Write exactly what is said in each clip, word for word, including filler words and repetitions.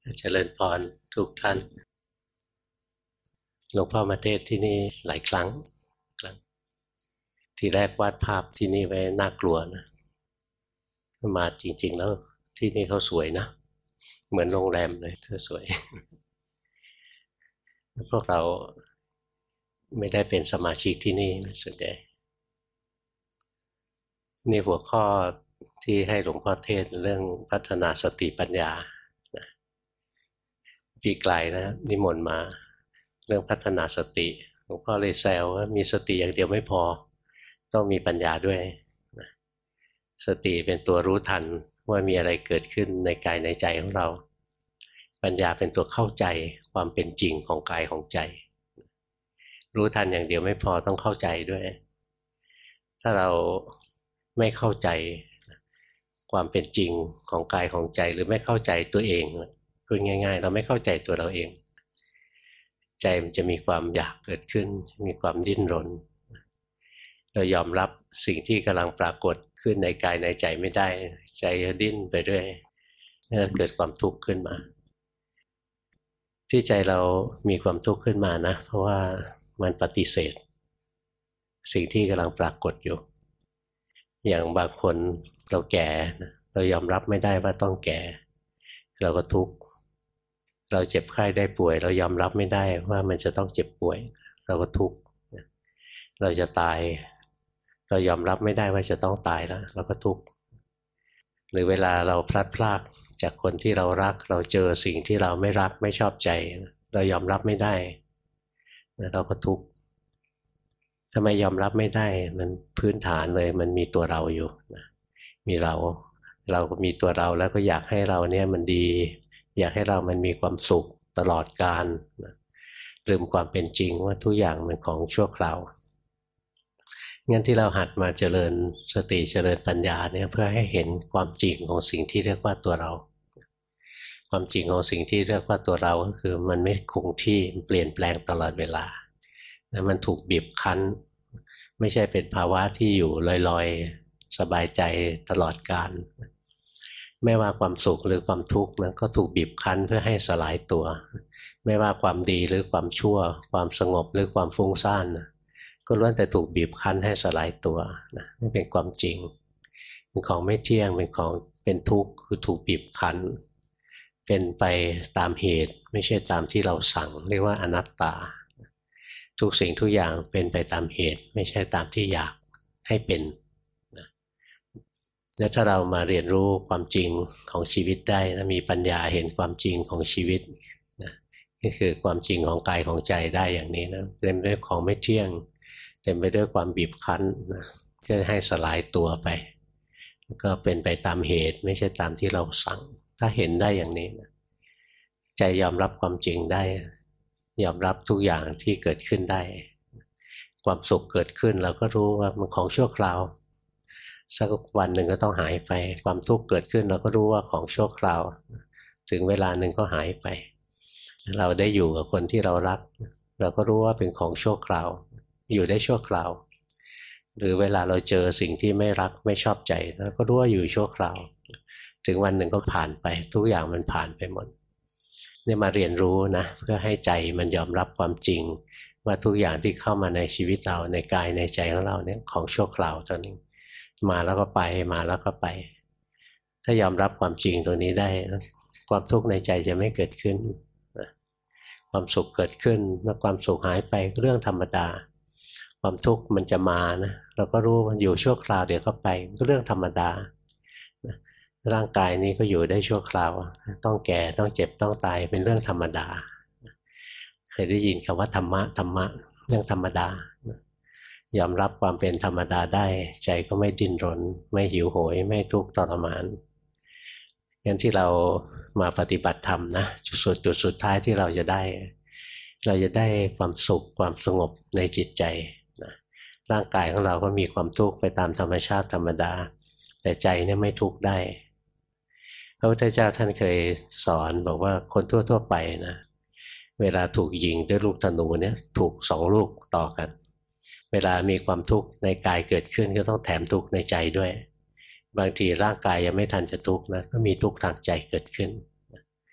เจริญพรทุกท่านหลวงพ่อมาเทศน์ที่นี่หลายครั้งครั้งทีแรกวาดภาพที่นี่ไว้น่ากลัวนะมาจริงๆแล้วที่นี่เขาสวยนะเหมือนโรงแรมเลยเขาสวยพวกเราไม่ได้เป็นสมาชิกที่นี่ส่วนใหญ่นี่หัวข้อที่ให้หลวงพ่อเทศน์เรื่องพัฒนาสติปัญญานะปีไกลนะนิมนต์มาเรื่องพัฒนาสติหลวงพ่อเลยแซวว่ามีสติอย่างเดียวไม่พอต้องมีปัญญาด้วยนะสติเป็นตัวรู้ทันว่ามีอะไรเกิดขึ้นในกายในใจของเราปัญญาเป็นตัวเข้าใจความเป็นจริงของกายของใจรู้ทันอย่างเดียวไม่พอต้องเข้าใจด้วยถ้าเราไม่เข้าใจความเป็นจริงของกายของใจหรือไม่เข้าใจตัวเองพูดง่ายๆเราไม่เข้าใจตัวเราเองใจมันจะมีความอยากเกิดขึ้นมีความดิ้นรนเรายอมรับสิ่งที่กำลังปรากฏขึ้นในกายในใจไม่ได้ใจจะดิ้นไปเรื่อยเกิดความทุกข์ขึ้นมาที่ใจเรามีความทุกข์ขึ้นมานะเพราะว่ามันปฏิเสธสิ่งที่กำลังปรากฏอยู่อย่างบางคนเราแก่เรายอมรับไม่ได้ว่าต้องแก่เราก็ทุกข์เราเจ็บไข้ได้ป่วยเรายอมรับไม่ได้ว่ามันจะต้องเจ็บป่วยเราก็ทุกข์เราจะตายเรายอมรับไม่ได้ว่าจะต้องตายแล้วเราก็ทุกข์หรือเวลาเราพลัดพรากจากคนที่เรารักเราเจอสิ่งที่เราไม่รักไม่ชอบใจเรายอมรับไม่ได้เราก็ทุกข์ทำไมยอมรับไม่ได้มันพื้นฐานเลยมันมีตัวเราอยู่มีเราเราก็มีตัวเราแล้วก็อยากให้เราเนี่ยมันดีอยากให้เรามันมีความสุขตลอดกาลลืมความเป็นจริงว่าทุกอย่างมันของชั่วคราวงั้นที่เราหัดมาเจริญสติเจริญปัญญาเนี่ยเพื่อให้เห็นความจริงของสิ่งที่เรียกว่าตัวเราความจริงของสิ่งที่เรียกว่าตัวเราก็คือมันไม่คงที่เปลี่ยนแปลงตลอดเวลานะมันถูกบีบคั้นไม่ใช่เป็นภาวะที่อยู่ลอยๆสบายใจตลอดกาลไม่ว่าความสุขหรือความทุกข์นั้นก็ถูกบีบคั้นเพื่อให้สลายตัวไม่ว่าความดีหรือความชั่วความสงบหรือความฟุ้งซ่านนะก็ล้วนแต่ถูกบีบคั้นให้สลายตัวนะนี่เป็นความจริงเป็นของไม่เที่ยงเป็นของเป็นทุกข์คือถูกบีบคั้นเป็นไปตามเหตุไม่ใช่ตามที่เราสั่งเรียกว่าอนัตตาทุกสิ่งทุกอย่างเป็นไปตามเหตุไม่ใช่ตามที่อยากให้เป็นนะแล้วถ้าเรามาเรียนรู้ความจริงของชีวิตได้นะมีปัญญาเห็นความจริงของชีวิตนะนี่คือความจริงของกายของใจได้อย่างนี้นะเต็มไปด้วยของไม่เที่ยงเต็มไปด้วยความบีบคั้นนะเพื่อให้สลายตัวไปก็เป็นไปตามเหตุไม่ใช่ตามที่เราสั่งถ้าเห็นได้อย่างนี้นะใจยอมรับความจริงได้ยอมรับทุกอย่างที่เกิดขึ้นได้ความสุขเกิดขึ้นเราก็รู้ว่ามันของชั่วคราวสักวันหนึ่งก็ต้องหายไปความทุกข์เกิดขึ้นเราก็รู้ว่าของชั่วคราวถึงเวลาหนึ่งก็หายไปเราได้อยู่กับคนที่เรารักเราก็รู้ว่าเป็นของชั่วคราวอยู่ได้ชั่วคราวหรือเวลาเราเจอสิ่งที่ไม่รักไม่ชอบใจเราก็รู้ว่าอยู่ชั่วคราวถึงวันหนึ่งก็ผ่านไปทุกอย่างมันผ่านไปหมดนี่มาเรียนรู้นะเพื่อให้ใจมันยอมรับความจริงว่าทุกอย่างที่เข้ามาในชีวิตเราในกายในใจของเราเนี่ยของชั่วคราวตัวนี้มาแล้วก็ไปมาแล้วก็ไปถ้ายอมรับความจริงตัวนี้ได้ความทุกข์ในใจจะไม่เกิดขึ้นความสุขเกิดขึ้นเมื่อความสุขหายไปเรื่องธรรมดาความทุกข์มันจะมานะเราก็รู้มันอยู่ชั่วคราวเดี๋ยวก็ไปก็เรื่องธรรมดาร่างกายนี้ก็อยู่ได้ชั่วคราวต้องแก่ต้องเจ็บต้องตายเป็นเรื่องธรรมดาเคยได้ยินคำว่าธรรมะธรรมะเรื่องธรรมดายอมรับความเป็นธรรมดาได้ใจก็ไม่ดิ้นรนไม่หิวโหยไม่ทุกข์ทรมานงั้นที่เรามาปฏิบัติธรรมนะจุดสุดจุดสุดท้ายที่เราจะได้เราจะได้ความสุขความสงบในจิตใจนะร่างกายของเราก็มีความทุกข์ไปตามธรรมชาติธรรมดาแต่ใจเนี่ยไม่ทุกข์ได้พระพุทธเจ้าท่านเคยสอนบอกว่าคนทั่วๆไปนะเวลาถูกยิงด้วยลูกธนูเนี่ยถูกสองลูกต่อกันเวลามีความทุกข์ในกายเกิดขึ้นก็ต้องแถมทุกข์ในใจด้วยบางทีร่างกายยังไม่ทันจะทุกข์นะก็มีทุกข์ทางใจเกิดขึ้นใน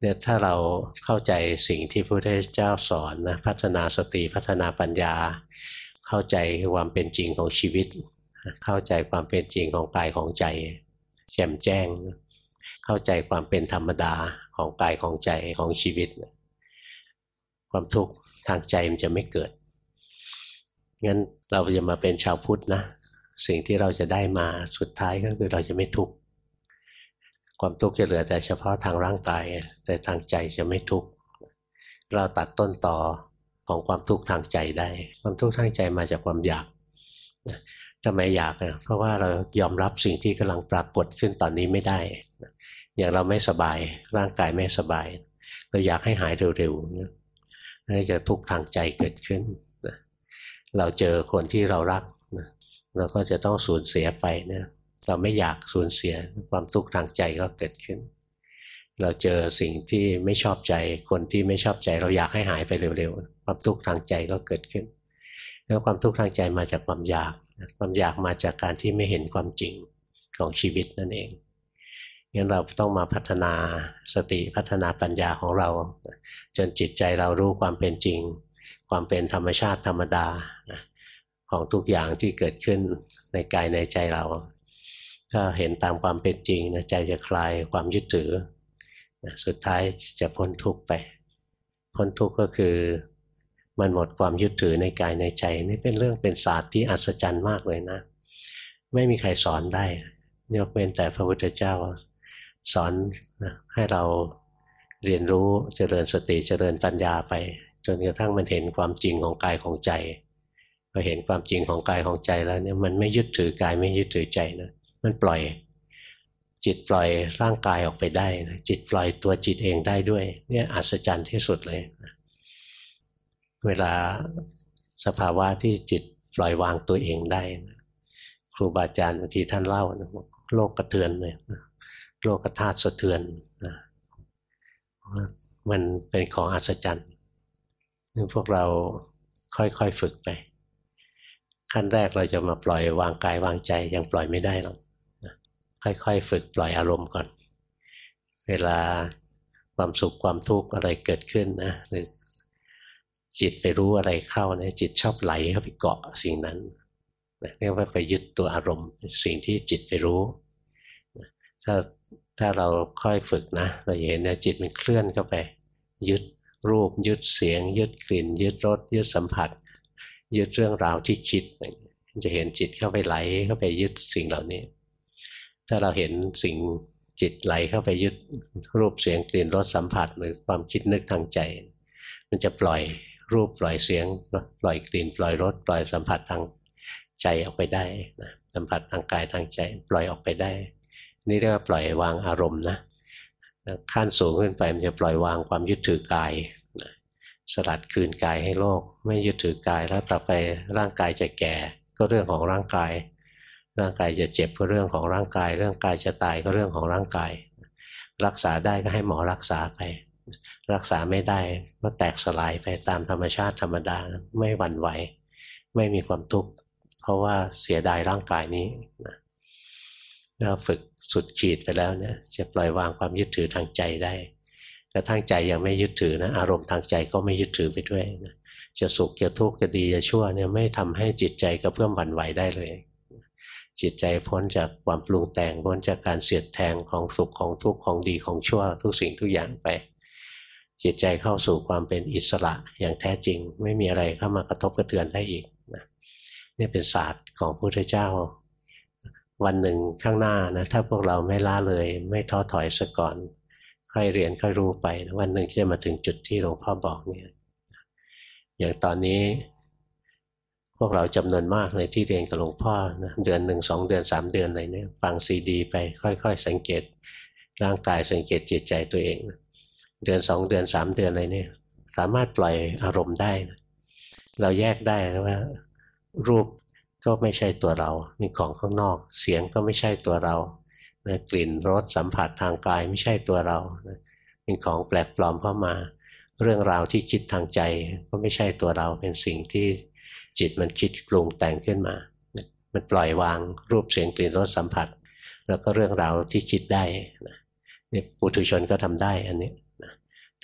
เนี่ยถ้าเราเข้าใจสิ่งที่พระพุทธเจ้าสอนนะพัฒนาสติพัฒนาปัญญาเข้าใจความเป็นจริงของชีวิตเข้าใจความเป็นจริงของกายของใจแจ่มแจ้งเข้าใจความเป็นธรรมดาของกายของใจของชีวิตความทุกข์ทางใจมันจะไม่เกิดงั้นเราจะมาเป็นชาวพุทธนะสิ่งที่เราจะได้มาสุดท้ายก็คือเราจะไม่ทุกข์ความทุกข์จะเหลือแต่เฉพาะทางร่างกายแต่ทางใจจะไม่ทุกข์เราตัดต้นตอของความทุกข์ทางใจได้ความทุกข์ทางใจมาจากความอยากทำไมอยากอ่ะเพราะว่าเรายอมรับสิ่งที่กำลังปรากฏขึ้นตอนนี้ไม่ได้อย่างเราไม่สบายร่างกายไม่สบายเราอยากให้หายเร็วๆนี่จะทุกข์ทางใจเกิดขึ้นเราเจอคนที่เรารักเราก็จะต้องสูญเสียไปเนี่ยเราไม่อยากสูญเสียความทุกข์ทางใจก็เกิดขึ้นเราเจอสิ่งที่ไม่ชอบใจคนที่ไม่ชอบใจเราอยากให้หายไปเร็วๆความทุกข์ทางใจก็เกิดขึ้นแล้วความทุกข์ทางใจมาจากความอยากความอยากมาจากการที่ไม่เห็นความจริงของชีวิตนั่นเองงั้นเราต้องมาพัฒนาสติพัฒนาปัญญาของเราจนจิตใจเรารู้ความเป็นจริงความเป็นธรรมชาติธรรมดาของทุกอย่างที่เกิดขึ้นในกายในใจเราถ้าเห็นตามความเป็นจริงนะใจจะคลายความยึดถือสุดท้ายจะพ้นทุกข์ไปพ้นทุกข์ก็คือมันหมดความยึดถือในกายในใจนี่เป็นเรื่องเป็นศาสตร์ที่อัศจรรย์มากเลยนะไม่มีใครสอนได้ยกเว้นแต่พระพุทธเจ้าสอนนะให้เราเรียนรู้เจริญสติเจริญปัญญาไปจนกระทั่งมันเห็นความจริงของกายของใจพอเห็นความจริงของกายของใจแล้วเนี่ยมันไม่ยึดถือกายไม่ยึดถือใจนะมันปล่อยจิตปล่อยร่างกายออกไปได้นะจิตปล่อยตัวจิตเองได้ด้วยเนี่ยอัศจรรย์ที่สุดเลยนะเวลาสภาวะที่จิตปล่อยวางตัวเองได้นะครูบาอาจารย์บางทีท่านเล่านะโลกกระเทือนเลยนะโลกธาตุสะเทือนนะมันเป็นของอัศจรรย์พวกเราค่อยๆฝึกไปขั้นแรกเราจะมาปล่อยวางกายวางใจยังปล่อยไม่ได้หรอกค่อยๆฝึกปล่อยอารมณ์ก่อนเวลาความสุขความทุกข์อะไรเกิดขึ้นนะหรือจิตไปรู้อะไรเข้าเนี่ยจิตชอบไหลเข้าไปเกาะสิ่งนั้นเรียกว่าไปยึดตัวอารมณ์สิ่งที่จิตไปรู้ถ้าถ้าเราค่อยฝึกนะเราเห็นเนี่ยจิตมันเคลื่อนเข้าไปยึดรูปยึดเสียงยึดกลิ่นยึดรสยึดสัมผัสยึดเรื่องราวที่คิดจะเห็นจิตเข้าไปไหลเข้าไปยึดสิ่งเหล่านี้ถ้าเราเห็นสิ่งจิตไหลเข้าไปยึดรูปเสียงกลิ่นรสสัมผัสหรือความคิดนึกทางใจมันจะปล่อยรูปปล่อยเสียงปล่อยกลิ่นปล่อยรสปล่อยสัมผัสทางใจออกไปได้นะสัมผัสทางกายทางใจปล่อยออกไปได้นี่เรียกว่าปล่อยวางอารมณ์นะขั้นสูงขึ้นไปมันจะปล่อยวางความยึดถือกายนะสลัดคืนกายให้โลกไม่ยึดถือกายแล้วต่อไปร่างกายจะแก่ก็เรื่องของร่างกายร่างกายจะเจ็บก็เรื่องของร่างกายเรื่องกายจะตายก็เรื่องของร่างกายรักษาได้ก็ให้หมอรักษาไปรักษาไม่ได้ก็แตกสลายไปตามธรรมชาติธรรมดาไม่หวั่นไหวไม่มีความทุกข์เพราะว่าเสียดายร่างกายนี้นะถ้าฝึกสุดขีดไปแล้วเนี่ยจะปล่อยวางความยึดถือทางใจได้กระทั่งใจยังไม่ยึดถือนะอารมณ์ทางใจก็ไม่ยึดถือไปด้วยนะจะสุขจะทุกข์จะดีจะชั่วเนี่ยไม่ทำให้จิตใจกระเพื่อมหวั่นไหวได้เลยจิตใจพ้นจากความปรุงแต่งพ้นจากการเสียดแทงของสุขของทุกข์ของดีของชั่วทุกสิ่งทุกอย่างไปจิตใจเข้าสู่ความเป็นอิสระอย่างแท้จริงไม่มีอะไรเข้ามากระทบกระเทือนได้อีกนะนี่เป็นศาสตร์ของพระพุทธเจ้าวันหนึ่งข้างหน้านะถ้าพวกเราไม่ละเลยไม่ท้อถอยซะก่อนค่อยเรียนค่อยรู้ไปนะวันหนึ่งจะมาถึงจุดที่หลวงพ่อบอกเนี่ยอย่างตอนนี้พวกเราจำนวนมากเลยที่เรียนกับหลวงพ่อนะเดือนหนึ่งสองเดือนสามเดือนอะไรเนี่ยฟังซีดีไปค่อยๆสังเกตร่างกายสังเกตจิตใจตัวเองนะเดือนสองเดือนสามเดือนอะไรเนี่ยสามารถปล่อยอารมณ์ได้นะเราแยกได้ว่ารูปก็ไม่ใช่ตัวเรามีของข้างนอกเสียงก็ไม่ใช่ตัวเรานะกลิ่นรสสัมผัสทางกายไม่ใช่ตัวเรานะเป็นของแปลกปลอมเข้ามาเรื่องราวที่คิดทางใจก็ไม่ใช่ตัวเราเป็นสิ่งที่จิตมันคิดปรุงแต่งขึ้นมามันปล่อยวางรูปเสียงกลิ่นรสสัมผัสแล้วก็เรื่องราวที่คิดได้นะนี่ปุถุชนก็ทำได้อันนี้นะ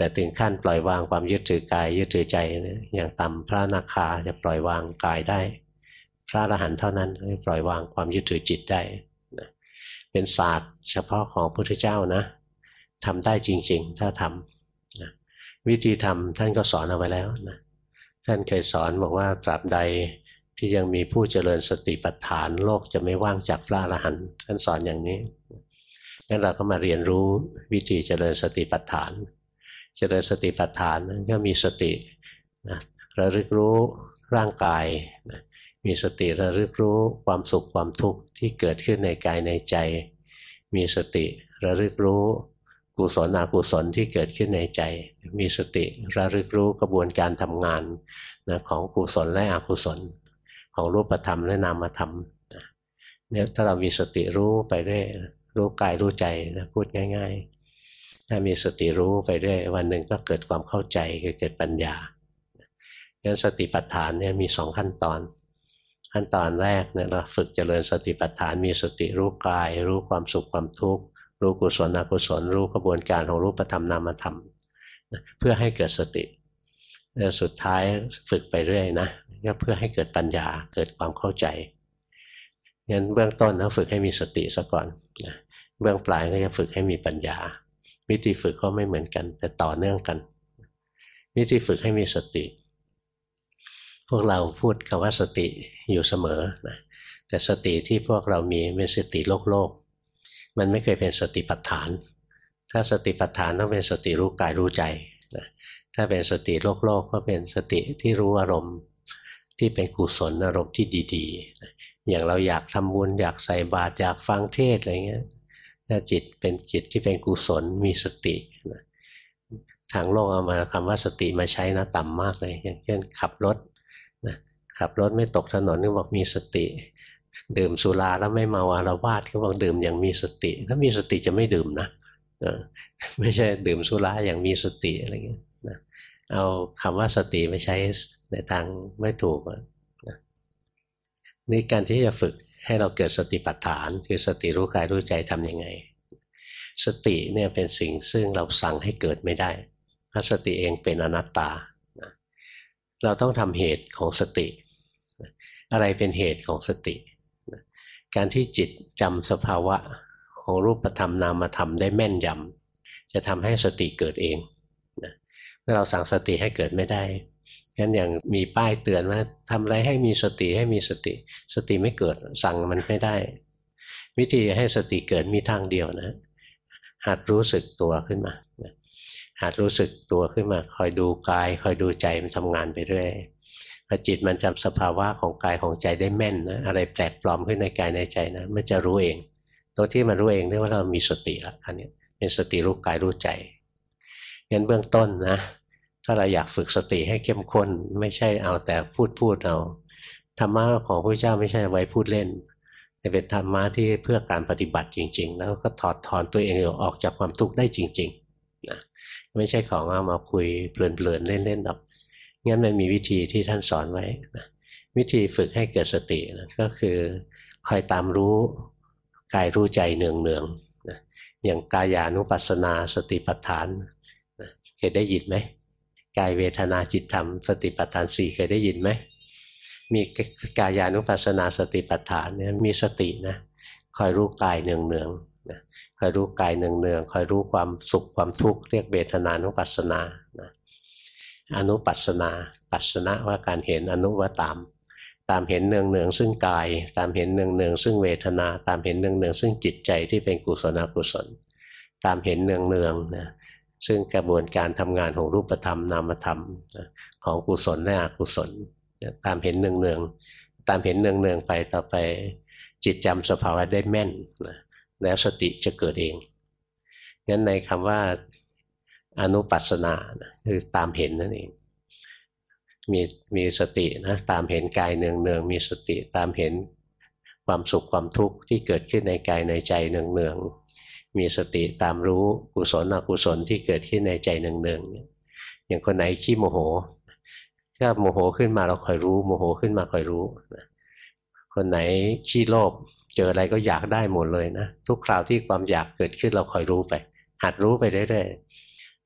แต่ถึงขั้นปล่อยวางความยึดถือกายยึดถือใจอย่างต่ำพระอนาคาจะปล่อยวางกายได้พระอรหันต์เท่านั้นที่ปล่อยวางความยึดถือจิตได้นะเป็นศาสตร์เฉพาะของพระพุทธเจ้านะทำได้จริงๆถ้าทำนะวิธีทำท่านก็สอนเอาไว้แล้วนะท่านเคยสอนบอกว่าตราบใดที่ยังมีผู้เจริญสติปัฏฐานโลกจะไม่ว่างจากพระอรหันต์ท่านสอนอย่างนี้งั้นเราก็มาเรียนรู้วิธีเจริญสติปัฏฐานเจริญสติปัฏฐานก็มีสตินะระลึกรู้ร่างกายนะมีสติระลึกรู้ความสุขความทุกข์ที่เกิดขึ้นในกายในใจมีสติระลึกรู้กุศลอกุศลที่เกิดขึ้นในใจมีสติระลึกรู้กระบวนการทำงานนะของกุศลและอกุศลของรูปธรรมและนามธรรมนะเนี่ยถ้าเรามีสติรู้ไปเรื่อยรู้กายรู้ใจนะพูดง่ายๆถ้ามีสติรู้ไปเรื่อยวันหนึ่งก็เกิดความเข้าใจคือเกิดปัญญางั้นสติปัฏฐานเนี่ยมีสองขั้นตอนขั้นตอนแรกเนี่ยเราฝึกเจริญสติปัฏฐานมีสติรู้กายรู้ความสุขความทุกข์รู้กุศลอกุศลรู้กระบวนการของรูปธรรมนามธรรมเพื่อให้เกิดสติแล้วสุดท้ายฝึกไปเรื่อยนะก็เพื่อให้เกิดปัญญาเกิดความเข้าใจงั้นเบื้องต้นเราฝึกให้มีสติซะก่อนนะเบื้องปลายก็จะฝึกให้มีปัญญาวิธีฝึกก็ไม่เหมือนกันแต่ต่อเนื่องกันวิธีฝึกให้มีสติพวกเราพูดคำว่าสติอยู่เสมอนะแต่สติที่พวกเรามีเป็นสติโลกโลกมันไม่เคยเป็นสติปัฏฐานถ้าสติปัฏฐานต้องเป็นสติรู้กายรู้ใจนะถ้าเป็นสติโลกโลกก็เป็นสติที่รู้อารมณ์ที่เป็นกุศลอารมณ์ที่ดีๆนะอย่างเราอยากทำบุญอยากใส่บาตรอยากฟังเทศอะไรเงี้ยถ้าจิตเป็นจิตที่เป็นกุศลมีสตินะทางโลกเอามาคำว่าสติมาใช้นะต่ำมากเลยอย่างเช่นขับรถนะขับรถไม่ตกถนนก็บอกมีสติดื่มสุราแล้วไม่เมาอาละวาดก็บอกดื่มอย่างมีสติถ้ามีสติจะไม่ดื่มนะไม่ใช่ดื่มสุราอย่างมีสติอะไรเงี้ยนะเอาคำว่าสติมาใช้ในทางไม่ถูกนะนี่การที่จะฝึกให้เราเกิดสติปัฏฐานคือสติรู้กายรู้ใจทำยังไงสติเนี่ยเป็นสิ่งซึ่งเราสั่งให้เกิดไม่ได้เพราะสติเองเป็นอนัตตานะเราต้องทำเหตุของสติอะไรเป็นเหตุของสติการที่จิตจำสภาวะของรูปธรรมนามธรรมได้แม่นยำจะทำให้สติเกิดเองนะเมื่อเราสั่งสติให้เกิดไม่ได้งั้นอย่างมีป้ายเตือนว่าทำอะไรให้มีสติให้มีสติสติไม่เกิดสั่งมันไม่ได้วิธีให้สติเกิดมีทางเดียวนะหัดรู้สึกตัวขึ้นมาหัดรู้สึกตัวขึ้นมาคอยดูกายคอยดูใจมันทำงานไปเรื่อยพอจิตมันจำสภาวะของกายของใจได้แม่นนะอะไรแปลกปลอมขึ้นในกายในใจนะมันจะรู้เองตัวที่มันรู้เองเรียกว่าเรามีสติละอันนี้เป็นสติรู้กายรู้ใจงั้นเบื้องต้นนะถ้าเราอยากฝึกสติให้เข้มข้นไม่ใช่เอาแต่พูดพูดเอาธรรมะของพระเจ้าไม่ใช่ไว้พูดเล่นแต่เป็นธรรมะที่เพื่อการปฏิบัติจริงๆแล้วก็ถอดถอนตัวเองออกจากความทุกข์ได้จริงๆนะไม่ใช่ของเอามาคุยเพลินๆเล่นๆหรอกงั้นมันมีวิธีที่ท่านสอนไว้นะวิธีฝึกให้เกิดสตินะก็คือคอยตามรู้กายรู้ใจเนืองๆนะอย่างกายานุปัสสนาสติปัฏฐานนะเคยได้ยินไหมกายเวทนาจิตธรรมสติปัฏฐานสี่เคยได้ยินไหมมีกายานุปัสสนาสติปัฏฐานเนี่ยมีสตินะคอยรู้กายเนืองๆนะคอยรู้กายเนืองๆคอยรู้ความสุขความทุกข์เรียกเวทนานุปัสสนานะอนุปัสสนาปัสสนะว่าการเห็นอนุว่าตามตามเห็นเนืองๆซึ่งกายตามเห็นเนืองๆซึ่งเวทนาตามเห็นเนืองๆซึ่งจิตใจที่เป็นกุศลอกุศลตามเห็นเนืองๆนะซึ่งกระบวนการทำงานของรูปธรรมนามธรรมของกุศลและอกุศลตามเห็นเนืองๆตามเห็นเนืองๆไปต่อไปจิตจำสภาวะได้แม่นนะแล้วสติจะเกิดเองงั้นในคำว่าอนุปัสสนานะคือตามเห็นนั่นเองมีมีสตินะตามเห็นกายเนืองๆมีสติตามเห็นความสุขความทุกข์ที่เกิดขึ้นในกายในใจเนืองๆมีสติตามรู้กุศลอกุศลที่เกิดขึ้นในใจเนืองๆอย่างคนไหนขี้โมโหถ้าโมโหขึ้นมาเราคอยรู้โมโหขึ้นมาคอยรู้คนไหนขี้โลภเจออะไรก็อยากได้หมดเลยนะทุกคราวที่ความอยากเกิดขึ้นเราคอยรู้ไปหัดรู้ไปเรื่อยๆ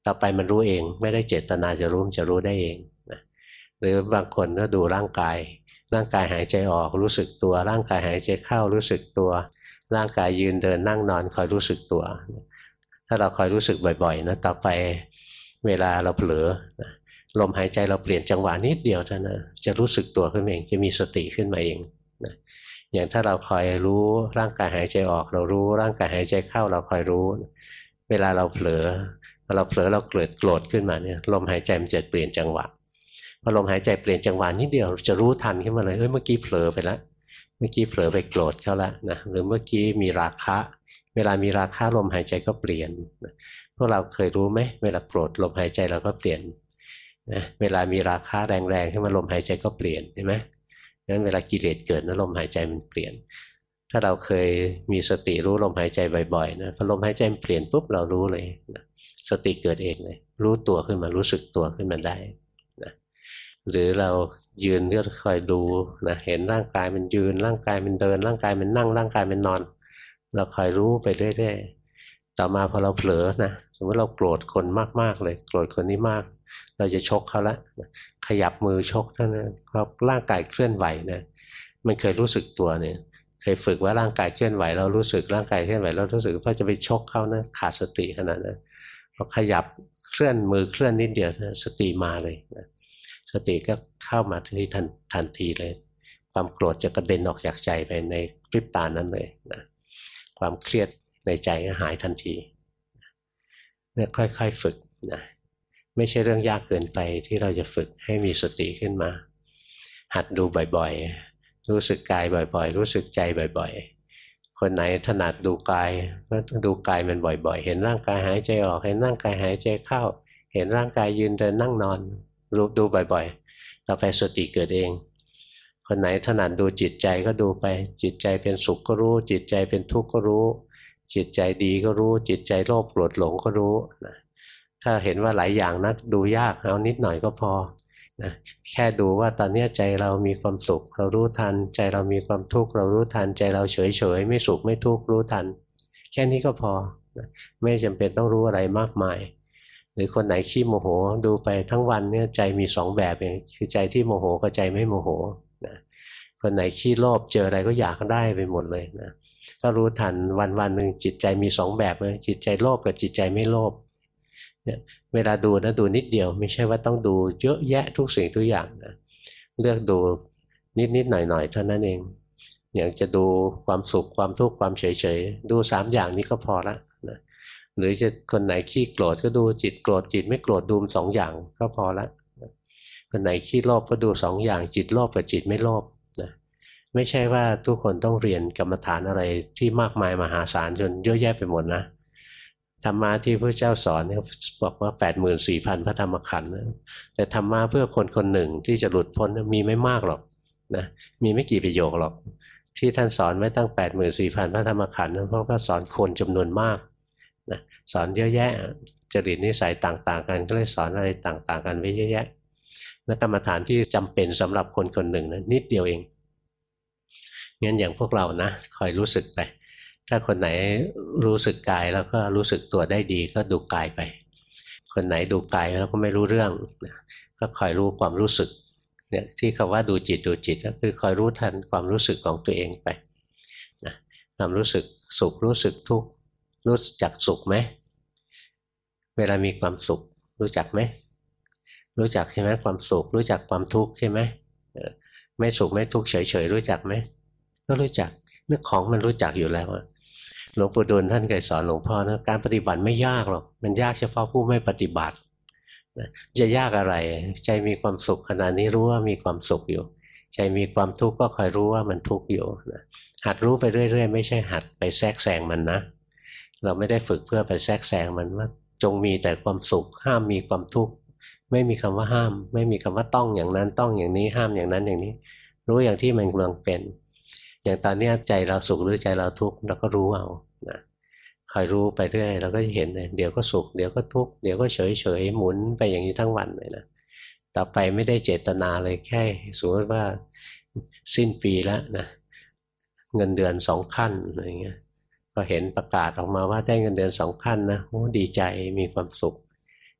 ต่อไปมันรู้เองไม่ได้เจตนาจะรู้มันจะรู้ได้เองนะหรือบางคนก็ดูร่างกายร่างกายหายใจออกรู้สึกตัวร่างกายหายใจเข้ารู้สึกตัวร่างกายยืนเดินนั่งนอนคอยรู้สึกตัวถ้าเราคอยรู้สึกบ่อยๆนะต่อไปเวลาเราเผลอลมหายใจเราเปลี่ยนจังหวะนิดเดียวเท่านั้นจะรู้สึกตัวขึ้นมาเองจะมีสติขึ้นมาเองนะอย่างถ้าเราคอยรู้ร่างกายหายใจออกเรารู้ร่างกายหายใจเข้าเราคอยรู้เวลาเราเผลอพอเราเผลอเราเกิดโกรธขึ้นมาเนี่ยลมหายใจมันจะเปลี่ยนจังหวะพอลมหายใจเปลี่ยนจังหวะนิดเดียวจะรู้ทันขึ้นมาเลยเอ้ยเมื่อกี้เผลอไปแล้วเมื่อกี้เผลอไปโกรธเขาละนะหรือเมื่อกี้มีราคะเวลามีราคะลมหายใจก็เปลี่ยนพวกเราเคยรู้ไหมเวลาโกรธลมหายใจเราก็เปลี่ยนนะเวลามีราคะแรงๆขึ้นมาลมหายใจก็เปลี่ยนเห็นไหมงั้นเวลากิเลสเกิดนะลมหายใจมันเปลี่ยนถ้าเราเคยมีสติรู้ลมหายใจบ่อยๆนะพอลมหายใจมันเปลี่ยนปุ๊บเรารู้เลยนะสติเกิดเองเลยรู้ตัวขึ้นมารู้สึกตัวขึ้นมาได้นะหรือเรายืนก็คอยดูนะเห็นร่างกายมันยืนร่างกายมันเดินร่างกายมันนั่งร่างกายมันนอนเราคอยรู้ไปเรื่อยๆต่อมาพอเราเผลอนะสมมติเราโกรธคนมากๆเลยโกรธคนนี้มากเราจะชกเขาละขยับมือชกเท่านั้นเพราะร่างกายเคลื่อนไหวนะมันเคยรู้สึกตัวเนี่ยเคยฝึกว่าร่างกายเคลื่อนไหวเรารู้สึกร่างกายเคลื่อนไหวเรารู้สึกพอจะไปชกเขานะขาดสติขนาดนั้นพอขยับเคลื่อนมือเคลื่อนนิดเดียวนะสติมาเลยนะสติก็เข้ามาที่ทันทันทีเลยความโกรธจะกระเด็นออกจากใจไปในพริบตานั้นเลยนะความเครียดในใจก็หายทันทีเนี่ยค่อยๆฝึกนะไม่ใช่เรื่องยากเกินไปที่เราจะฝึกให้มีสติขึ้นมาหัดดูบ่อยๆรู้สึกกายบ่อยๆรู้สึกใจบ่อยๆคนไหนถนัดดูกายก็ดูกายมันบ่อยๆเห็นร่างกายหายใจออกเห็นร่างกายหายใจเข้าเห็นร่างกายยืนเดินนั่งนอนรู้ดูบ่อยๆต่อไปสติเกิดเองคนไหนถนัดดูจิตใจก็ดูไปจิตใจเป็นสุขก็รู้จิตใจเป็นทุกข์ก็รู้จิตใจดีก็รู้จิตใจโลภโกรธหลงก็รู้นะถ้าเห็นว่าหลายอย่างนะดูยากเอานิดหน่อยก็พอนะแค่ดูว่าตอนนี้ใจเรามีความสุขเรารู้ทันใจเรามีความทุกข์เรารู้ทันใจเราเฉยเฉยไม่สุขไม่ทุกข์รู้ทันแค่นี้ก็พอนะไม่จำเป็นต้องรู้อะไรมากมายหรือคนไหนขี้โมโหดูไปทั้งวันเนี่ยใจมีสองแบบเองคือใจที่โมโหกับใจไม่โมโหนะคนไหนขี้โลภเจออะไรก็อยากได้ไปหมดเลยนะก็รู้ทันวันวันหนึ่งจิตใจมีสองแบบเลยจิตใจโลภกับจิตใจไม่โลภเนี่ยเวลาดูนะดูนิดเดียวไม่ใช่ว่าต้องดูเยอะแยะทุกสิ่งทุกอย่างนะเลือกดูนิดๆหน่อยๆเท่านั้นเองอย่างจะดูความสุขความทุกข์ความเฉยๆดูสามอย่างนี้ก็พอละนะหรือจะคนไหนขี้โกรธก็ดูจิตโกรธจิตไม่โกรธดูสองอย่างก็พอละคนไหนขี้โลภก็ดูสองอย่างจิตโลภกับจิตไม่โลภนะไม่ใช่ว่าทุกคนต้องเรียนกรรมฐานอะไรที่มากมายมหาศาลจนเยอะแยะไปหมดนะธรรมะที่พระเจ้าสอนเนี่ยบอกว่าแปดหมื่นสี่พันพระธรรมขันธ์แต่ธรรมะเพื่อคนคนหนึ่งที่จะหลุดพ้นมีไม่มากหรอกนะมีไม่กี่ประโยคหรอกที่ท่านสอนไว้ตั้งแปดหมื่นสี่พันพระธรรมขันธ์เพราะว่าสอนคนจำนวนมากนะสอนเยอะแยะจริตนิสัยต่างๆกันก็เลยสอนอะไรต่างๆกันไว้เยอะแยะและกรรมฐานที่จำเป็นสำหรับคนคนหนึ่งนะนิดเดียวเองงั้นอย่างพวกเรานะคอยรู้สึกไปถ้าคนไหนรู้สึกกายแล้วก็รู้สึกตัวได้ดีก็ดูกายไปคนไหนดูกายแล้วก็ไม่รู้เรื่องก็คอยรู้ความรู้สึกเนี่ยที่คำว่าดูจิตดูจิตก็คือคอยรู้ทันความรู้สึกของตัวเองไปนะความรู้สึกสุขรู้สึกทุกข์รู้จักสุขไหมเวลามีความสุขรู้จักไหมรู้จักใช่ไหมความสุขรู้จักความทุกข์ใช่ไหมไม่สุขไม่ทุกข์เฉยๆรู้จักไหมก็รู้จักเรื่องของมันรู้จักอยู่แล้วหลวงปู่ดูลท่านเคยสอนหลวงพ่อนะการปฏิบัติไม่ยากหรอกมันยากเฉพาะผู้ไม่ปฏิบัติจะยากอะไรใจมีความสุขขณะนี้รู้ว่ามีความสุขอยู่ใจมีความทุกข์ก็คอยรู้ว่ามันทุกข์อยู่นะหัดรู้ไปเรื่อยๆไม่ใช่หัดไปแทรกแซงมันนะเราไม่ได้ฝึกเพื่อไปแทรกแซงมันว่าจงมีแต่ความสุขห้ามมีความทุกข์ไม่มีคำว่าห้ามไม่มีคำว่าต้องอย่างนั้นต้องอย่างนี้ห้ามอย่างนั้นอย่างนี้รู้อย่างที่มันกำลังเป็นอย่างตอนนี้ใจเราสุขหรือใจเราทุกข์เราก็รู้เอานะคอยรู้ไปเรื่อยเราก็จะเห็นเลยเดี๋ยวก็สุขเดี๋ยวก็ทุกข์เดี๋ยวก็เฉยเฉยหมุนไปอย่างนี้ทั้งวันเลยนะต่อไปไม่ได้เจตนาเลยแค่สมมติว่าสิ้นปีแล้วนะเงินเดือนสองขั้นอะไรเงี้ยก็เห็นประกาศออกมาว่าได้เงินเดือนสองขั้นนะโอ้ดีใจมีความสุข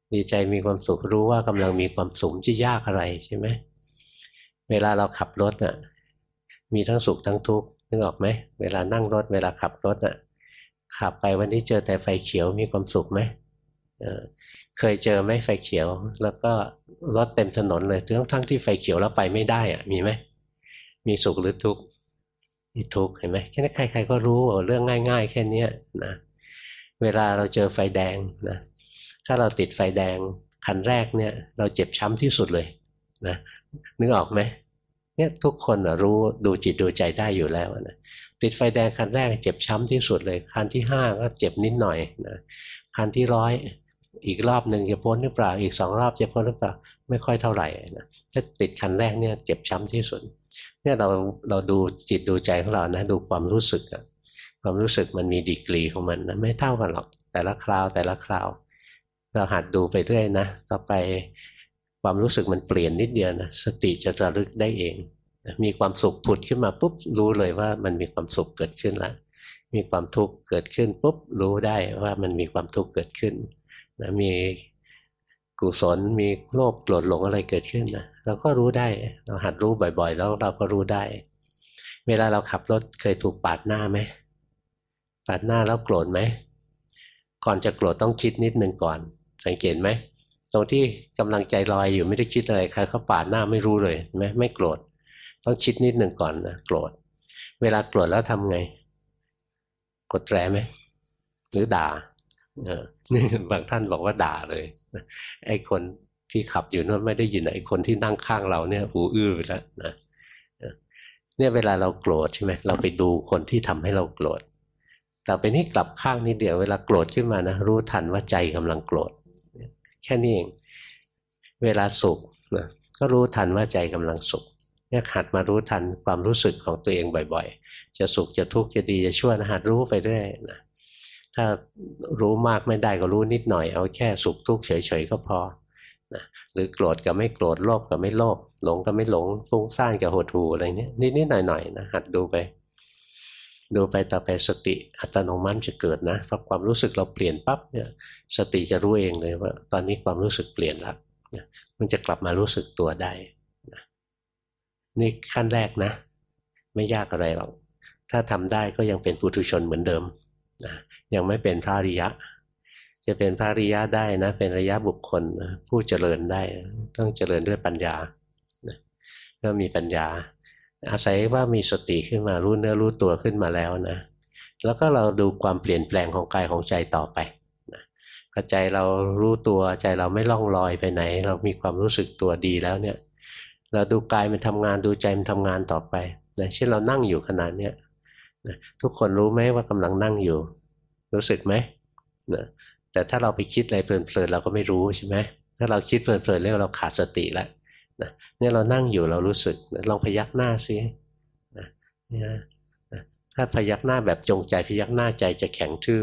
ดีใจมีความสุขรู้ว่ากำลังมีความสุขจะยากอะไรใช่ไหมเวลาเราขับรถน่ะมีทั้งสุขทั้งทุกข์นึกออกไหมเวลานั่งรถเวลาขับรถน่ะขับไปวันนี้เจอแต่ไฟเขียวมีความสุขไหมเออเคยเจอไหมไฟเขียวแล้วก็รถเต็มถนนเลยทั้งทั้งที่ไฟเขียวแล้วไปไม่ได้อะมีไหมมีสุขหรือทุกข์มีทุกข์เห็นไหมแค่นี้ใครๆก็รู้เรื่องง่ายๆแค่เนี้ยนะเวลาเราเจอไฟแดงนะถ้าเราติดไฟแดงคันแรกเนี่ยเราเจ็บช้ำที่สุดเลยนะนึกออกไหมเนี่ยทุกคนรู้ดูจิตดูใจได้อยู่แล้วนะติดไฟแดงคันแรกเจ็บช้ำที่สุดเลยคันที่ห้าก็เจ็บนิดหน่อยนะคันที่ร้อยอีกรอบหนึ่งจะพ้นหรือเปล่าอีกสองรอบจะพ้นหรือเปล่าไม่ค่อยเท่าไหร่นะถ้าติดคันแรกเนี่ยเจ็บช้ำที่สุดเนี่ยเราเราดูจิตดูใจของเรานะดูความรู้สึกอะความรู้สึกมันมีดีกรีของมันนะไม่เท่ากันหรอกแต่ละคราวแต่ละคราวเราหัดดูไปเรื่อยนะต่อไปความรู้สึกมันเปลี่ยนนิดเดียวนะสติจะระลึกได้เองมีความสุขผุดขึ้นมาปุ๊บรู้เลยว่ามันมีความสุขเกิดขึ้นแล้วมีความทุกข์เกิดขึ้นปุ๊บรู้ได้ว่ามันมีความทุกข์เกิดขึ้นนะมีกุศลมีโลภโกรธหลงอะไรเกิดขึ้นนะเราก็รู้ได้เราหัดรู้บ่อยๆแล้วเราก็รู้ได้เวลาเราขับรถเคยถูกปาดหน้าไหมปาดหน้าแล้วโกรธไหมก่อนจะโกรธต้องคิดนิดนึงก่อนสังเกตไหมตรงที่กำลังใจลอยอยู่ไม่ได้คิดอะไรใครเขาปาดหน้าไม่รู้เลยไหมไม่โกรธต้องคิดนิดนึงก่อนนะโกรธเวลาโกรธแล้วทำไงกดแตรไหมหรือด่าเออนี่บางท่านบอกว่าด่าเลยไอ้คนที่ขับอยู่นั่นไม่ได้ยินไอ้คนที่นั่งข้างเราเนี่ยหูอื้อไปแล้วนะเนี่ยเวลาเราโกรธใช่ไหมเราไปดูคนที่ทำให้เราโกรธเราไปนี่กลับข้างนิดเดียวเวลาโกรธขึ้นมานะรู้ทันว่าใจกำลังโกรธแค่นี้เองเวลาสุขนะก็รู้ทันว่าใจกำลังสุขเนี่ยหัดมารู้ทันความรู้สึกของตัวเองบ่อยๆจะสุขจะทุกข์จะดีจะชั่วนะหัดรู้ไปเรื่อยนะถ้ารู้มากไม่ได้ก็รู้นิดหน่อยเอาแค่สุขทุกข์เฉยๆก็พอนะหรือโกรธกับไม่โกรธโลภกับไม่โลภหลงกับไม่หลงฟุ้งซ่านกับหดหู่อะไรเนี้ยนิดๆหน่อยๆนะหัดดูไปดูไปต่อไปสติอัตโนมัติจะเกิดนะพอความรู้สึกเราเปลี่ยนปั๊บเนี่ยสติจะรู้เองเลยว่าตอนนี้ความรู้สึกเปลี่ยนแล้วมันจะกลับมารู้สึกตัวได้นะนี่ขั้นแรกนะไม่ยากอะไรหรอกถ้าทำได้ก็ยังเป็นปุถุชนเหมือนเดิมนะยังไม่เป็นพระอริยะจะเป็นพระอริยะได้นะเป็นอริยะบุคคลนะผู้เจริญได้ต้องเจริญด้วยปัญญานะก็มีปัญญาอาศัยว่ามีสติขึ้นมารู้เนื้อรู้ตัวขึ้นมาแล้วนะแล้วก็เราดูความเปลี่ยนแปลงของกายของใจต่อไปนะพอใจเรารู้ตัวใจเราไม่ล่องลอยไปไหนเรามีความรู้สึกตัวดีแล้วเนี่ยเราดูกายมันทำงานดูใจมันทำงานต่อไปนะเช่นเรานั่งอยู่ขนาดเนี้ยนะทุกคนรู้ไหมว่ากำลังนั่งอยู่รู้สึกไหมนะแต่ถ้าเราไปคิดอะไรเพลินๆเราก็ไม่รู้ใช่ไหมถ้าเราคิดเพลินๆแล้วเราขาดสติแล้วนะเนี่ยเรานั่งอยู่เรารู้สึกลองพยักหน้าสินะเนี่ยนะถ้าพยักหน้าแบบจงใจพยักหน้าใจจะแข็งทื่อ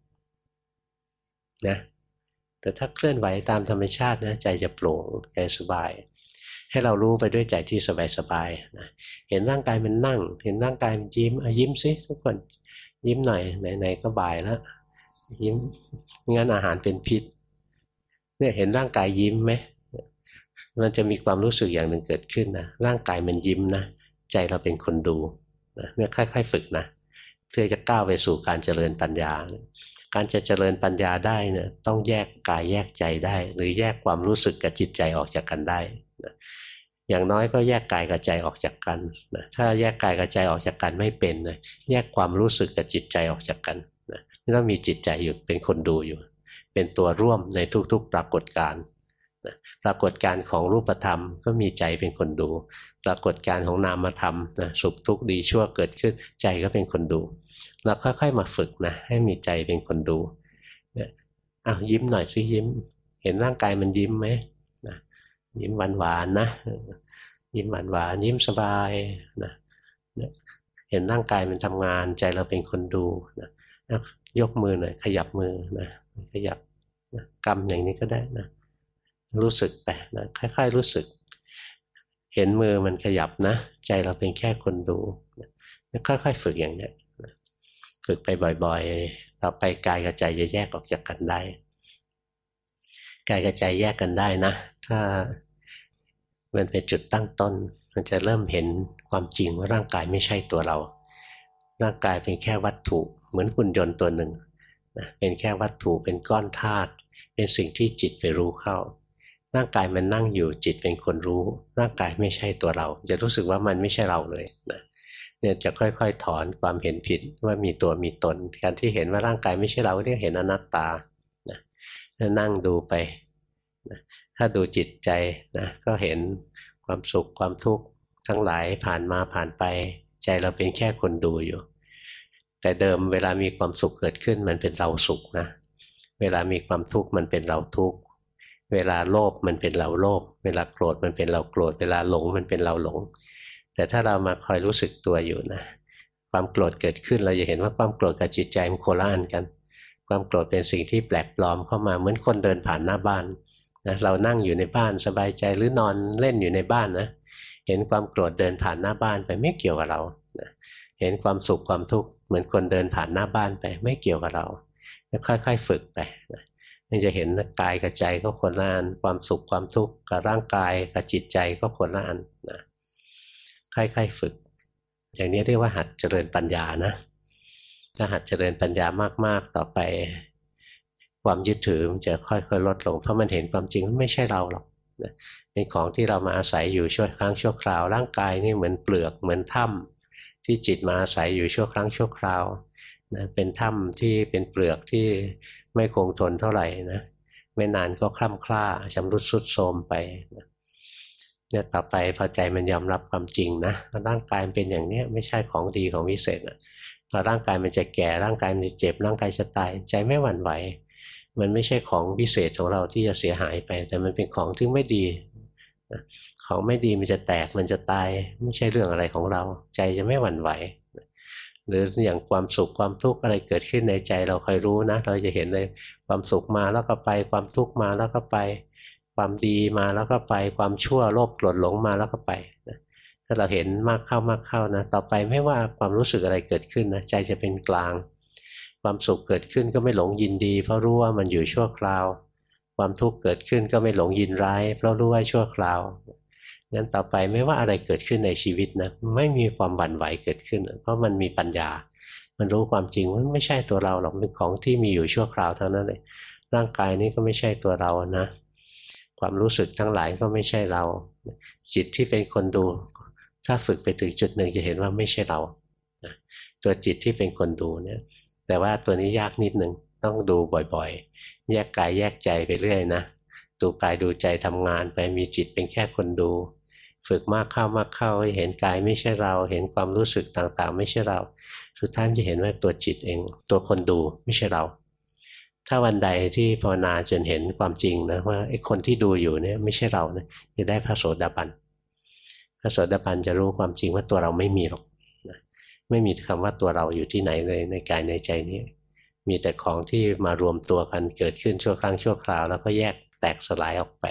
นะแต่ถ้าเคลื่อนไหวตามธรรมชาตินะใจจะโปร่งใจสบายให้เรารู้ไปด้วยใจที่สบายๆนะเห็นร่างกายมันนั่งเห็นร่างกายมันยิ้มยิ้มสิทุกคนยิ้มหน่อยไหนๆก็บ่ายแล้วยิ้มงั้นอาหารเป็นพิษเนี่ยเห็นร่างกายยิ้มไหมมันจะมีความรู้สึกอย่างหนึ่งเกิดขึ้นนะร่างกายมันยิ้มนะใจเราเป็นคนดูนะเนี่ยค่อยๆฝึกนะเพื่อจะก้าวไปสู่การเจริญปัญญาการจะเจริญปัญญาได้เนี่ยต้องแยกกายแยกใจได้หรือแยกความรู้สึกกับจิตใจออกจากกันได้นะอย่างน้อยก็แยกกายกับใจออกจากกันนะถ้าแยกกายกับใจออกจากกันไม่เป็นนะแยกความรู้สึกกับจิตใจออกจากกันนะต้องมีจิตใจอยู่เป็นคนดูอยู่เป็นตัวร่วมในทุกๆปรากฏการณ์นะปรากฏการณ์ของรูปธรรมก็มีใจเป็นคนดูปรากฏการณ์ของนามธรรมนะสุขทุกข์ดีชั่วเกิดขึ้นใจก็เป็นคนดูเราค่อยๆมาฝึกนะให้มีใจเป็นคนดูเนี่ยอ้าวยิ้มหน่อยสิยิ้มเห็นร่างกายมันยิ้มไหมนะยิ้มหวานๆนะยิ้มหวานๆยิ้มสบายนะเห็นร่างกายมันทำงานใจเราเป็นคนดูนะยกมือหน่อยขยับมือนะขยับนะกำอย่างนี้ก็ได้นะรู้สึกไปนะค่อยๆรู้สึกเห็นมือมันขยับนะใจเราเป็นแค่คนดูนะค่อยๆฝึกอย่างนี้ฝึกไปบ่อยๆต่อไปกายกับใจจะแยกออกจากกันได้กายกับใจแยกกันได้นะถ้ามันเป็นจุดตั้งต้นมันจะเริ่มเห็นความจริงว่าร่างกายไม่ใช่ตัวเราร่างกายเป็นแค่วัตถุเหมือนหุ่นยนต์ตัวหนึ่งนะเป็นแค่วัตถุเป็นก้อนธาตุเป็นสิ่งที่จิตไปรู้เข้าร่างกายมันนั่งอยู่จิตเป็นคนรู้ร่างกายไม่ใช่ตัวเราจะรู้สึกว่ามันไม่ใช่เราเลยนะเนี่ยจะค่อยๆถอนความเห็นผิดว่ามีตัวมีตนการที่เห็นว่าร่างกายไม่ใช่เราเรียกเห็นอนัตตานะนั่งดูไปนะถ้าดูจิตใจนะก็เห็นความสุขความทุกข์ทั้งหลายผ่านมาผ่านไปใจเราเป็นแค่คนดูอยู่แต่เดิมเวลามีความสุขเกิดขึ้นมันเป็นเราสุขนะเวลามีความทุกข์มันเป็นเราทุกข์เวลาโลภมันเป็นเราโลภเวลาโกรธมันเป็นเราโกรธเวลาหลงมันเป็นเราหลงแต่ถ้าเรามาคอยรู้สึกตัวอยู่นะความโกรธเกิดขึ้นเราจะเห็นว่าความโกรธกับจิตใจมันโคละอันกันความโกรธเป็นสิ่งที่แปลกปลอมเข้ามาเหมือนคนเดินผ่านหน้าบ้านนะเรานั่งอยู่ในบ้านสบายใจหรือนอนเล่นอยู่ในบ้านนะเห็นความโกรธเดินผ่านหน้าบ้านไปไม่เกี่ยวกับเรานะเห็นความสุขความทุกข์เหมือนคนเดินผ่านหน้าบ้านไปไม่เกี่ยวกับเราค่อยๆฝึกไปนะมันจะเห็นกายกับใจก็คนละอันความสุขความทุกข์กับร่างกายกับจิตใจก็คนละอันนะค่อยๆฝึกอย่างนี้เรียกว่าหัดเจริญปัญญานะถ้าหัดเจริญปัญญามากๆต่อไปความยึดถือมันจะค่อยๆลดลงเพราะมันเห็นความจริงว่าไม่ใช่เราหรอกเป็นของที่เรามาอาศัยอยู่ชั่วครั้งชั่วคราวร่างกายนี่เหมือนเปลือกเหมือนถ้ำที่จิตมาอาศัยอยู่ชั่วครั้งชั่วคราวนะเป็นถ้ำที่เป็นเปลือกที่ไม่คงทนเท่าไหร่นะไม่นานก็คล่ำคล้าชำรุดทรุดโทรมไปนะเนี่ยต่อไปพอใจมันยอมรับความจริงนะร่างกายมันเป็นอย่างนี้ไม่ใช่ของดีของวิเศษนะพอร่างกายมันจะแก่ร่างกายมันจะเจ็บร่างกายจะตายใจไม่หวั่นไหวมันไม่ใช่ของวิเศษของเราที่จะเสียหายไปแต่มันเป็นของที่ไม่ดีของไม่ดีมันจะแตกมันจะตายไม่ใช่เรื่องอะไรของเราใจจะไม่หวั่นไหวหรืออย่างความสุขความทุกข์อะไรเกิดขึ้นในใจเราคอยรู้นะเราจะเห็นเลยความสุขมาแล้วก็ไปความทุกข์มาแล้วก็ไปความดีมาแล้วก็ไปความชั่วโลภโกรธหลงมาแล้วก็ไปถ้าเราเห็นมากเข้ามากเข้านะต่อไปไม่ว่าความรู้สึกอะไรเกิดขึ้นนะใจจะเป็นกลางความสุขเกิดขึ้นก็ไม่หลงยินดีเพราะรู้ว่ามันอยู่ชั่วคราวความทุกข์เกิดขึ้นก็ไม่หลงยินร้ายเพราะรู้ว่าชั่วคราวงั้นต่อไปไม่ว่าอะไรเกิดขึ้นในชีวิตนะไม่มีความหวั่นไหวเกิดขึ้นเพราะมันมีปัญญามันรู้ความจริงว่าไม่ใช่ตัวเราหรอกเป็นของที่มีอยู่ชั่วคราวเท่านั้นเลยร่างกายนี้ก็ไม่ใช่ตัวเรานะความรู้สึกทั้งหลายก็ไม่ใช่เราจิตที่เป็นคนดูถ้าฝึกไปถึงจุดหนึ่งจะเห็นว่าไม่ใช่เราตัวจิตที่เป็นคนดูเนี่ยแต่ว่าตัวนี้ยากนิดหนึ่งต้องดูบ่อยๆแยกกายแยกใจไปเรื่อยนะดูกายดูใจทำงานไปมีจิตเป็นแค่คนดูฝึกมากเข้ามากเข้าเห็นกายไม่ใช่เราเห็นความรู้สึกต่างๆไม่ใช่เราสุดท้ายจะเห็นว่าตัวจิตเองตัวคนดูไม่ใช่เราถ้าวันใดที่ภาวนาจนเห็นความจริงนะว่าไอ้คนที่ดูอยู่เนี่ยไม่ใช่เรานะจะได้พระโสดาบันพระโสดาบันจะรู้ความจริงว่าตัวเราไม่มีหรอกไม่มีคำว่าตัวเราอยู่ที่ไหนเลยในกายในใจนี้มีแต่ของที่มารวมตัวกันเกิดขึ้นชั่วครั้งชั่วคราวแล้วก็แยกแตกสลายออกไป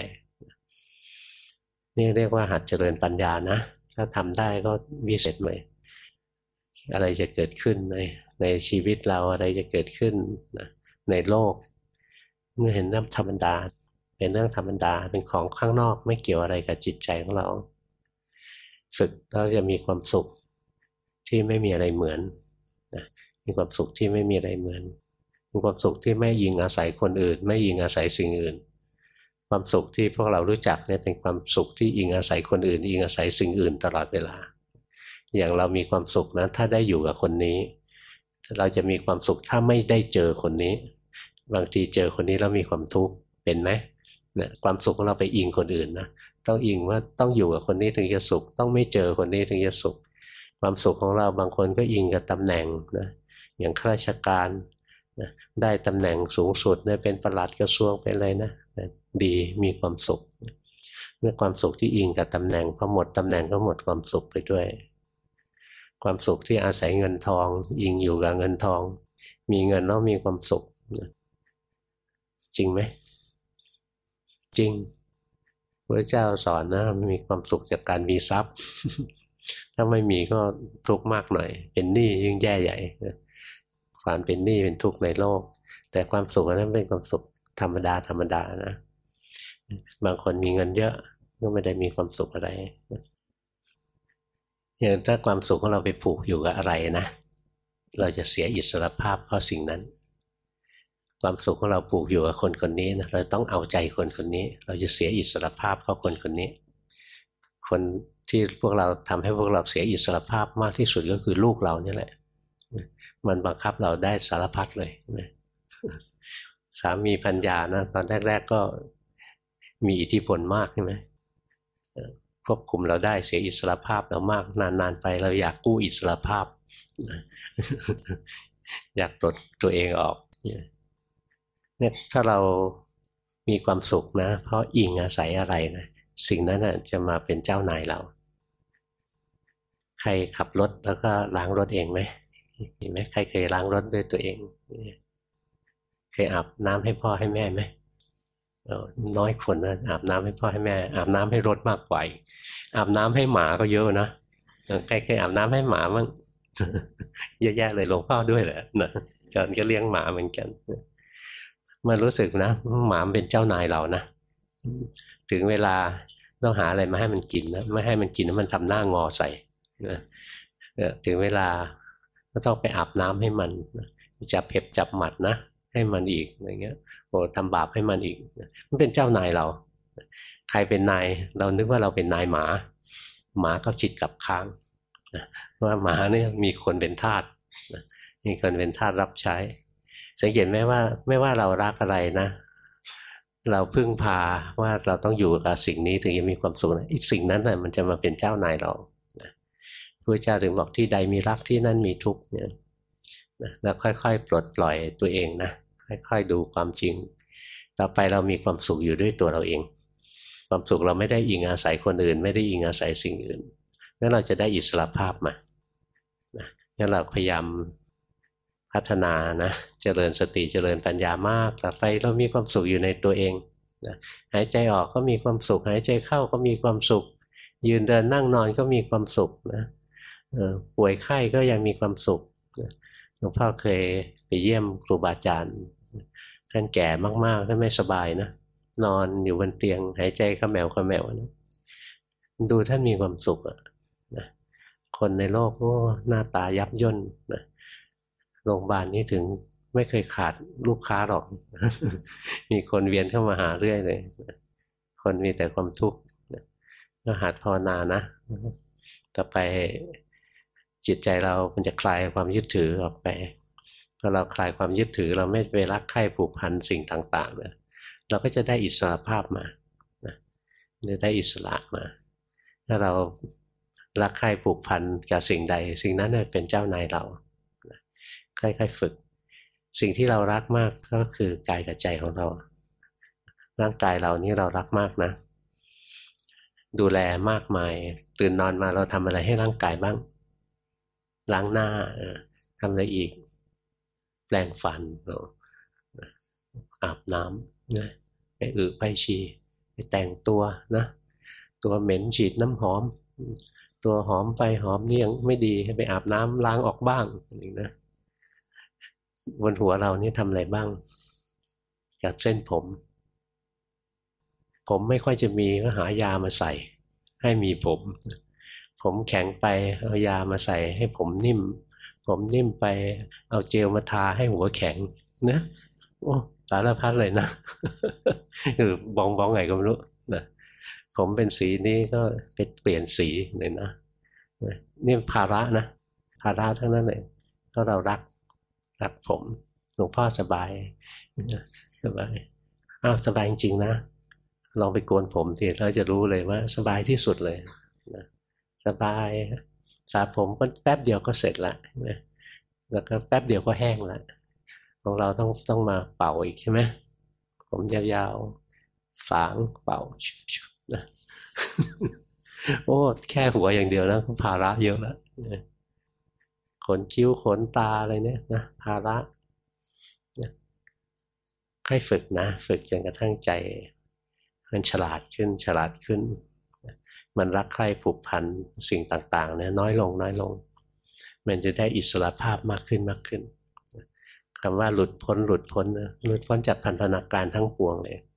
นี่เรียกว่าหัดเจริญปัญญานะถ้าทำได้ก็วิเศษเลยอะไรจะเกิดขึ้นในในชีวิตเราอะไรจะเกิดขึ้นนะในโลกเมื่อเห็นเรื่องธรรมดาเป็นเรื่องธรรมดาเป็นของข้างนอกไม่เกี่ยวอะไรกับจิตใจของเราฝึกเราจะมีความสุขที่ไม่มีอะไรเหมือนนะมีความสุขที่ไม่มีอะไรเหมือนมีความสุขที่ไม่ยิงอาศัยคนอื่นไม่ยิงอาศัยสิ่งอื่นความสุขที่พวกเรารู้จักเนี่ยเป็นความสุขที่อิงอาศัยคนอื่นอิงอาศัยสิ่งอื่นตลอดเวลาอย่างเรามีความสุขนะถ้าได้อยู่กับคนนี้เราจะมีความสุขถ้าไม่ได้เจอคนนี้บางทีเจอคนนี้แล้วมีความทุกข์เป็นไหมเนี่ยความสุขของเราไปอิงคนอื่นนะต้องอิงว่าต้องอยู่กับคนนี้ถึงจะสุขต้องไม่เจอคนนี้ถึงจะสุขความสุขของเราบางคนก็อิงกับตำแหน่งนะอย่างข้าราชการนะได้ตำแหน่งสูงสุดเนี่ยเป็นปลัดกระทรวงเป็นอะไรนะดีมีความสุขเมื่อความสุขที่อิงกับตำแหน่งพอหมดตำแหน่งก็หมดความสุขไปด้วยความสุขที่อาศัยเงินทองอิงอยู่กับเงินทองมีเงินแล้วมีความสุขจริงไหมจริงพระเจ้าสอนนะมีความสุขจากการมีทรัพย์ถ้าไม่มีก็ทุกข์มากหน่อยเป็นหนี้ยิ่งแย่ใหญ่ความเป็นหนี้เป็นทุกข์ในโลกแต่ความสุขนั้นเป็นความสุขธรรมดาธรรมดานะบางคนมีเงินเยอะก็ไม่ได้มีความสุขอะไรอย่างถ้าความสุขของเราไปผูกอยู่กับอะไรนะเราจะเสียอิสรภาพเพราะสิ่งนั้นความสุขของเราผูกอยู่กับคนคนนี้นะเราต้องเอาใจคนคนนี้เราจะเสียอิสรภาพเพราะคนคนนี้คนที่พวกเราทำให้พวกเราเสียอิสรภาพมากที่สุดก็คือลูกเรานี่แหละมันบังคับเราได้สารพัดเลยสามีภรรยานะตอนแรกๆก็มีอิทธิพลมากใช่ไหมควบคุมเราได้เสียอิสรภาพเรามากนานๆไปเราอยากกู้อิสรภาพอยากปลดตัวเองออกเนี่ยถ้าเรามีความสุขนะเพราะอิงอาศัยอะไรนะสิ่งนั้นนะจะมาเป็นเจ้านายเราใครขับรถแล้วก็ล้างรถเองไหมเห็นไหมใครเคยล้างรถด้วยตัวเองเคยอาบน้ำให้พ่อให้แม่ไหมน้อยคนนะอาบน้ำให้พ่อให้แม่อาบน้ำให้รถมากกว่าอาบน้ำให้หมาก็เยอะนะใครเคยอาบน้ำให้หมามั้งเยอะแยะเลยหลวงพ่อด้วยแหละนะจอนก็เลี้ยงหมาเหมือนกันมันรู้สึกนะหมาเป็นเจ้านายเรานะถึงเวลาต้องหาอะไรมาให้มันกินนะไม่ให้มันกินแล้วมันทำหน้างอใส่นะถึงเวลาก็ต้องไปอาบน้ำให้มันจับเห็บจับหมัดนะให้มันอีกอะไรเงี้ยโอ้ทำบาปให้มันอีกมันเป็นเจ้านายเราใครเป็นนายเรานึกว่าเราเป็นนายหมาหมาก็คิดกลับข้างว่าหมาเนี่ยมีคนเป็นทาสมีคนเป็นทาสรับใช้สังเกตไหมว่าไม่ว่าเรารักอะไรนะเราพึ่งพาว่าเราต้องอยู่กับสิ่งนี้ถึงจะมีความสุขอีกสิ่งนั้นน่ะมันจะมาเป็นเจ้านายเราพระเจ้าถึงบอกที่ใดมีรักที่นั่นมีทุกข์เนี่ยแล้วค่อยๆปลดปล่อยตัวเองนะค่อยๆดูความจริงต่อไปเรามีความสุขอยู่ด้วยตัวเราเองความสุขเราไม่ได้อิงอาศัยคนอื่นไม่ได้อิงอาศัยสิ่งอื่นงั้นเราจะได้อิสรภาพมานะงั้นเราพยายามพัฒนานะเจริญสติเจริญปัญญามากต่อไปเรามีความสุขอยู่ในตัวเองนะหายใจออกก็มีความสุขหายใจเข้าก็มีความสุขยืนเดินนั่งนอนก็มีความสุขนะป่วยไข้ก็ยังมีความสุขหลวงพ่อเคยไปเยี่ยมครูบาอาจารย์ท่านแก่มากๆท่านไม่สบายนะนอนอยู่บนเตียงหายใจขมแมวขมแมวนะดูท่านมีความสุขอะนะคนในโลกโอ้หน้าตายับย่นนะโรงพยาบาลนี้ถึงไม่เคยขาดลูกค้าหรอกมีคนเวียนเข้ามาหาเรื่อยเลยคนมีแต่ความทุกข์ก็หัดภาวนานะต่อไปจิตใจเรามันจะคลายความยึดถือออกไปพอเราคลายความยึดถือเราไม่ไปรักใคร่ผูกพันสิ่งต่างๆเลยเราก็จะได้อิสรภาพมาจะได้อิสระมาถ้าเรารักใคร่ผูกพันกับสิ่งใดสิ่งนั้นเป็นเจ้านายเราค่อยๆฝึกสิ่งที่เรารักมากก็คือกายกับใจของเราร่างกายเรานี่เรารักมากนะดูแลมากมายตื่นนอนมาเราทำอะไรให้ร่างกายบ้างล้างหน้าทำอะไรอีกแปรงฟันอาบน้ำนะไปอึไปฉี่ไปแต่งตัวนะตัวเหม็นฉีดน้ำหอมตัวหอมไปหอมนี่ยังไม่ดีให้ไปอาบน้ำล้างออกบ้างอย่างนะบนหัวเรานี่ทำอะไรบ้างกับเส้นผมผมไม่ค่อยจะมีก็หายามาใส่ให้มีผมผมแข็งไปเอายามาใส่ให้ผมนิ่มผมนิ่มไปเอาเจลมาทาให้หัวแข็งนะโอ้สารพัดเลยนะคือบองบ้องไงก็ไม่รู้นะผมเป็นสีนี้ก็ไปเปลี่ยนสีเลยนะนี่ภาระนะภาระทั้งนั้นเลยก็เรารักรักผมหลวงพ่อสบายสบายอ้าวสบายจริงๆนะลองไปโกนผมทีเราจะรู้เลยว่าสบายที่สุดเลยนะสบายสระผมก็แป๊บเดียวก็เสร็จละนะแล้วก็แป๊บเดียวก็แห้งละของเราต้องต้องมาเป่าอีกใช่ไหมผมยาวๆฝางเป่านะโอ้แค่หัวอย่างเดียวนะภาระเยอะแล้วขนคิ้วขนตาอะไรเนี่ยนะภาระค่อยฝึกนะฝึกจนกระทั่งใจมันฉลาดขึ้นฉลาดขึ้นมันรักใคร่ผูกพันสิ่งต่างๆเนี่ยน้อยลงน้อยลงมันจะได้อิสรภาพมากขึ้นมากขึ้นคำว่าหลุดพ้นหลุดพ้นนะหลุดพ้นจากพันธนาการทั้งปวงเลย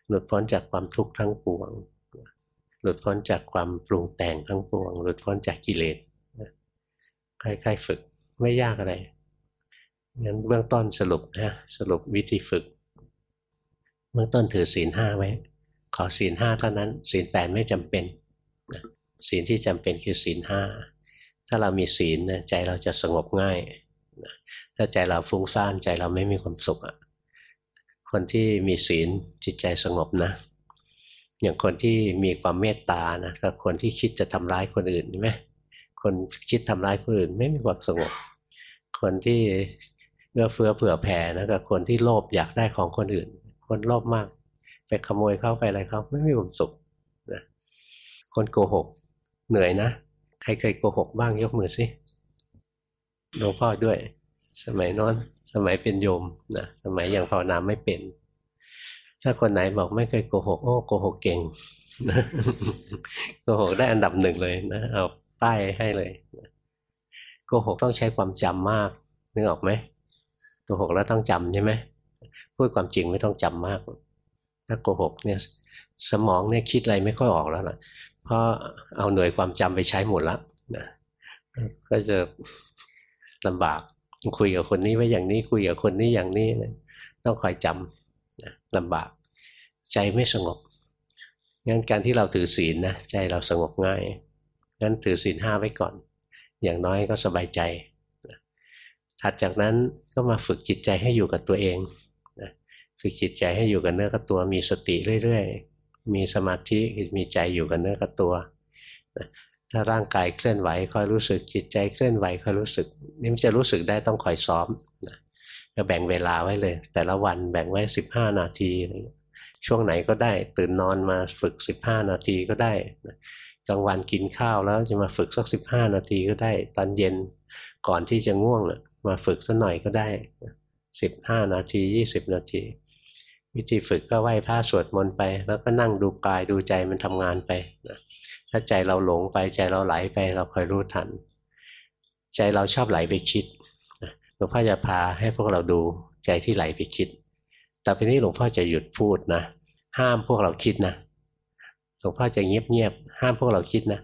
หลุดพ้นจากความทุกข์ทั้งปวงหลุดพ้นจากความปรุงแต่งทั้งปวงหลุดพ้นจากกิเลสค่อยๆฝึกไม่ยากอะไรงั้นเบื้องต้นสรุปนะสรุปวิธีฝึกเบื้องต้นถือศีลห้าไว้ขอศีลห้าเท่านั้นศีลแปดไม่จำเป็นศีลที่จำเป็นคือศีลห้าถ้าเรามีศีลใจเราจะสงบง่ายถ้าใจเราฟุ้งซ่านใจเราไม่มีความสุขอ่ะคนที่มีศีลจิตใจสงบนะอย่างคนที่มีความเมตตานะกับคนที่คิดจะทำร้ายคนอื่นใช่ไหมคนคิดทำร้ายคนอื่นไม่มีความสงบคนที่เอื้อเฟื้อเผื่อแผ่นะกับคนที่โลภอยากได้ของคนอื่นคนโลภมากไปขโมยเข้าไปอะไรเขาไม่มีความสุขนะคนโกหกเหนื่อยนะใครเคยโกหกบ้างยกมือสิหลวงพ่อด้วยสมัยโน้นสมัยเป็นโยมนะสมัยยังภาวนาไม่เป็นถ้าคนไหนบอกไม่เคยโกหกโอ้โกหกเก่งโกหกได้อันดับหนึ่งเลยนะเอาป้ายให้เลยโกหกต้องใช้ความจำมากนึกออกไหมโกหกแล้วต้องจำใช่ไหมพูดความจริงไม่ต้องจำมากถ้าโกหกเนี่ยสมองเนี่ยคิดอะไรไม่ค่อยออกแล้วล่ะเพราะเอาหน่วยความจำไปใช้หมดแล้วนะก็จะลำบากคุยกับคนนี้ไว้อย่างนี้คุยกับคนนี้อย่างนี้นะต้องคอยจำนะลำบากใจไม่สงบงั้นการที่เราถือศีลนะใจเราสงบง่ายงั้นถือศีลห้าไว้ก่อนอย่างน้อยก็สบายใจถัดจากนั้นก็มาฝึกจิตใจให้อยู่กับตัวเองฝึกจิตใจให้อยู่กับเนื้อกับตัวมีสติเรื่อยๆมีสมาธิมีใจอยู่กับเนื้อกับตัวถ้าร่างกายเคลื่อนไหวคอยรู้สึกจิตใจเคลื่อนไหวคอยรู้สึกนี่มันจะรู้สึกได้ต้องคอยซ้อมก็แบ่งเวลาไว้เลยแต่ละวันแบ่งไว้สิบห้านาทีช่วงไหนก็ได้ตื่นนอนมาฝึกสิบห้านาทีก็ได้กลางวันกินข้าวแล้วจะมาฝึกสักสิบห้านาทีก็ได้ตอนเย็นก่อนที่จะง่วงมาฝึกสักหน่อยก็ได้สิบห้านาทียี่สิบนาทีวิธีฝึกก็ไหว้พระสวดมนต์ไปแล้วก็นั่งดูกายดูใจมันทำงานไปถ้าใจเราหลงไปใจเราไหลไปเราคอยรู้ทันใจเราชอบไหลไปคิดหลวงพ่อจะพาให้พวกเราดูใจที่ไหลไปคิดต่อไปนี้หลวงพ่อจะหยุดพูดนะห้ามพวกเราคิดนะหลวงพ่อจะเงียบๆห้ามพวกเราคิดนะ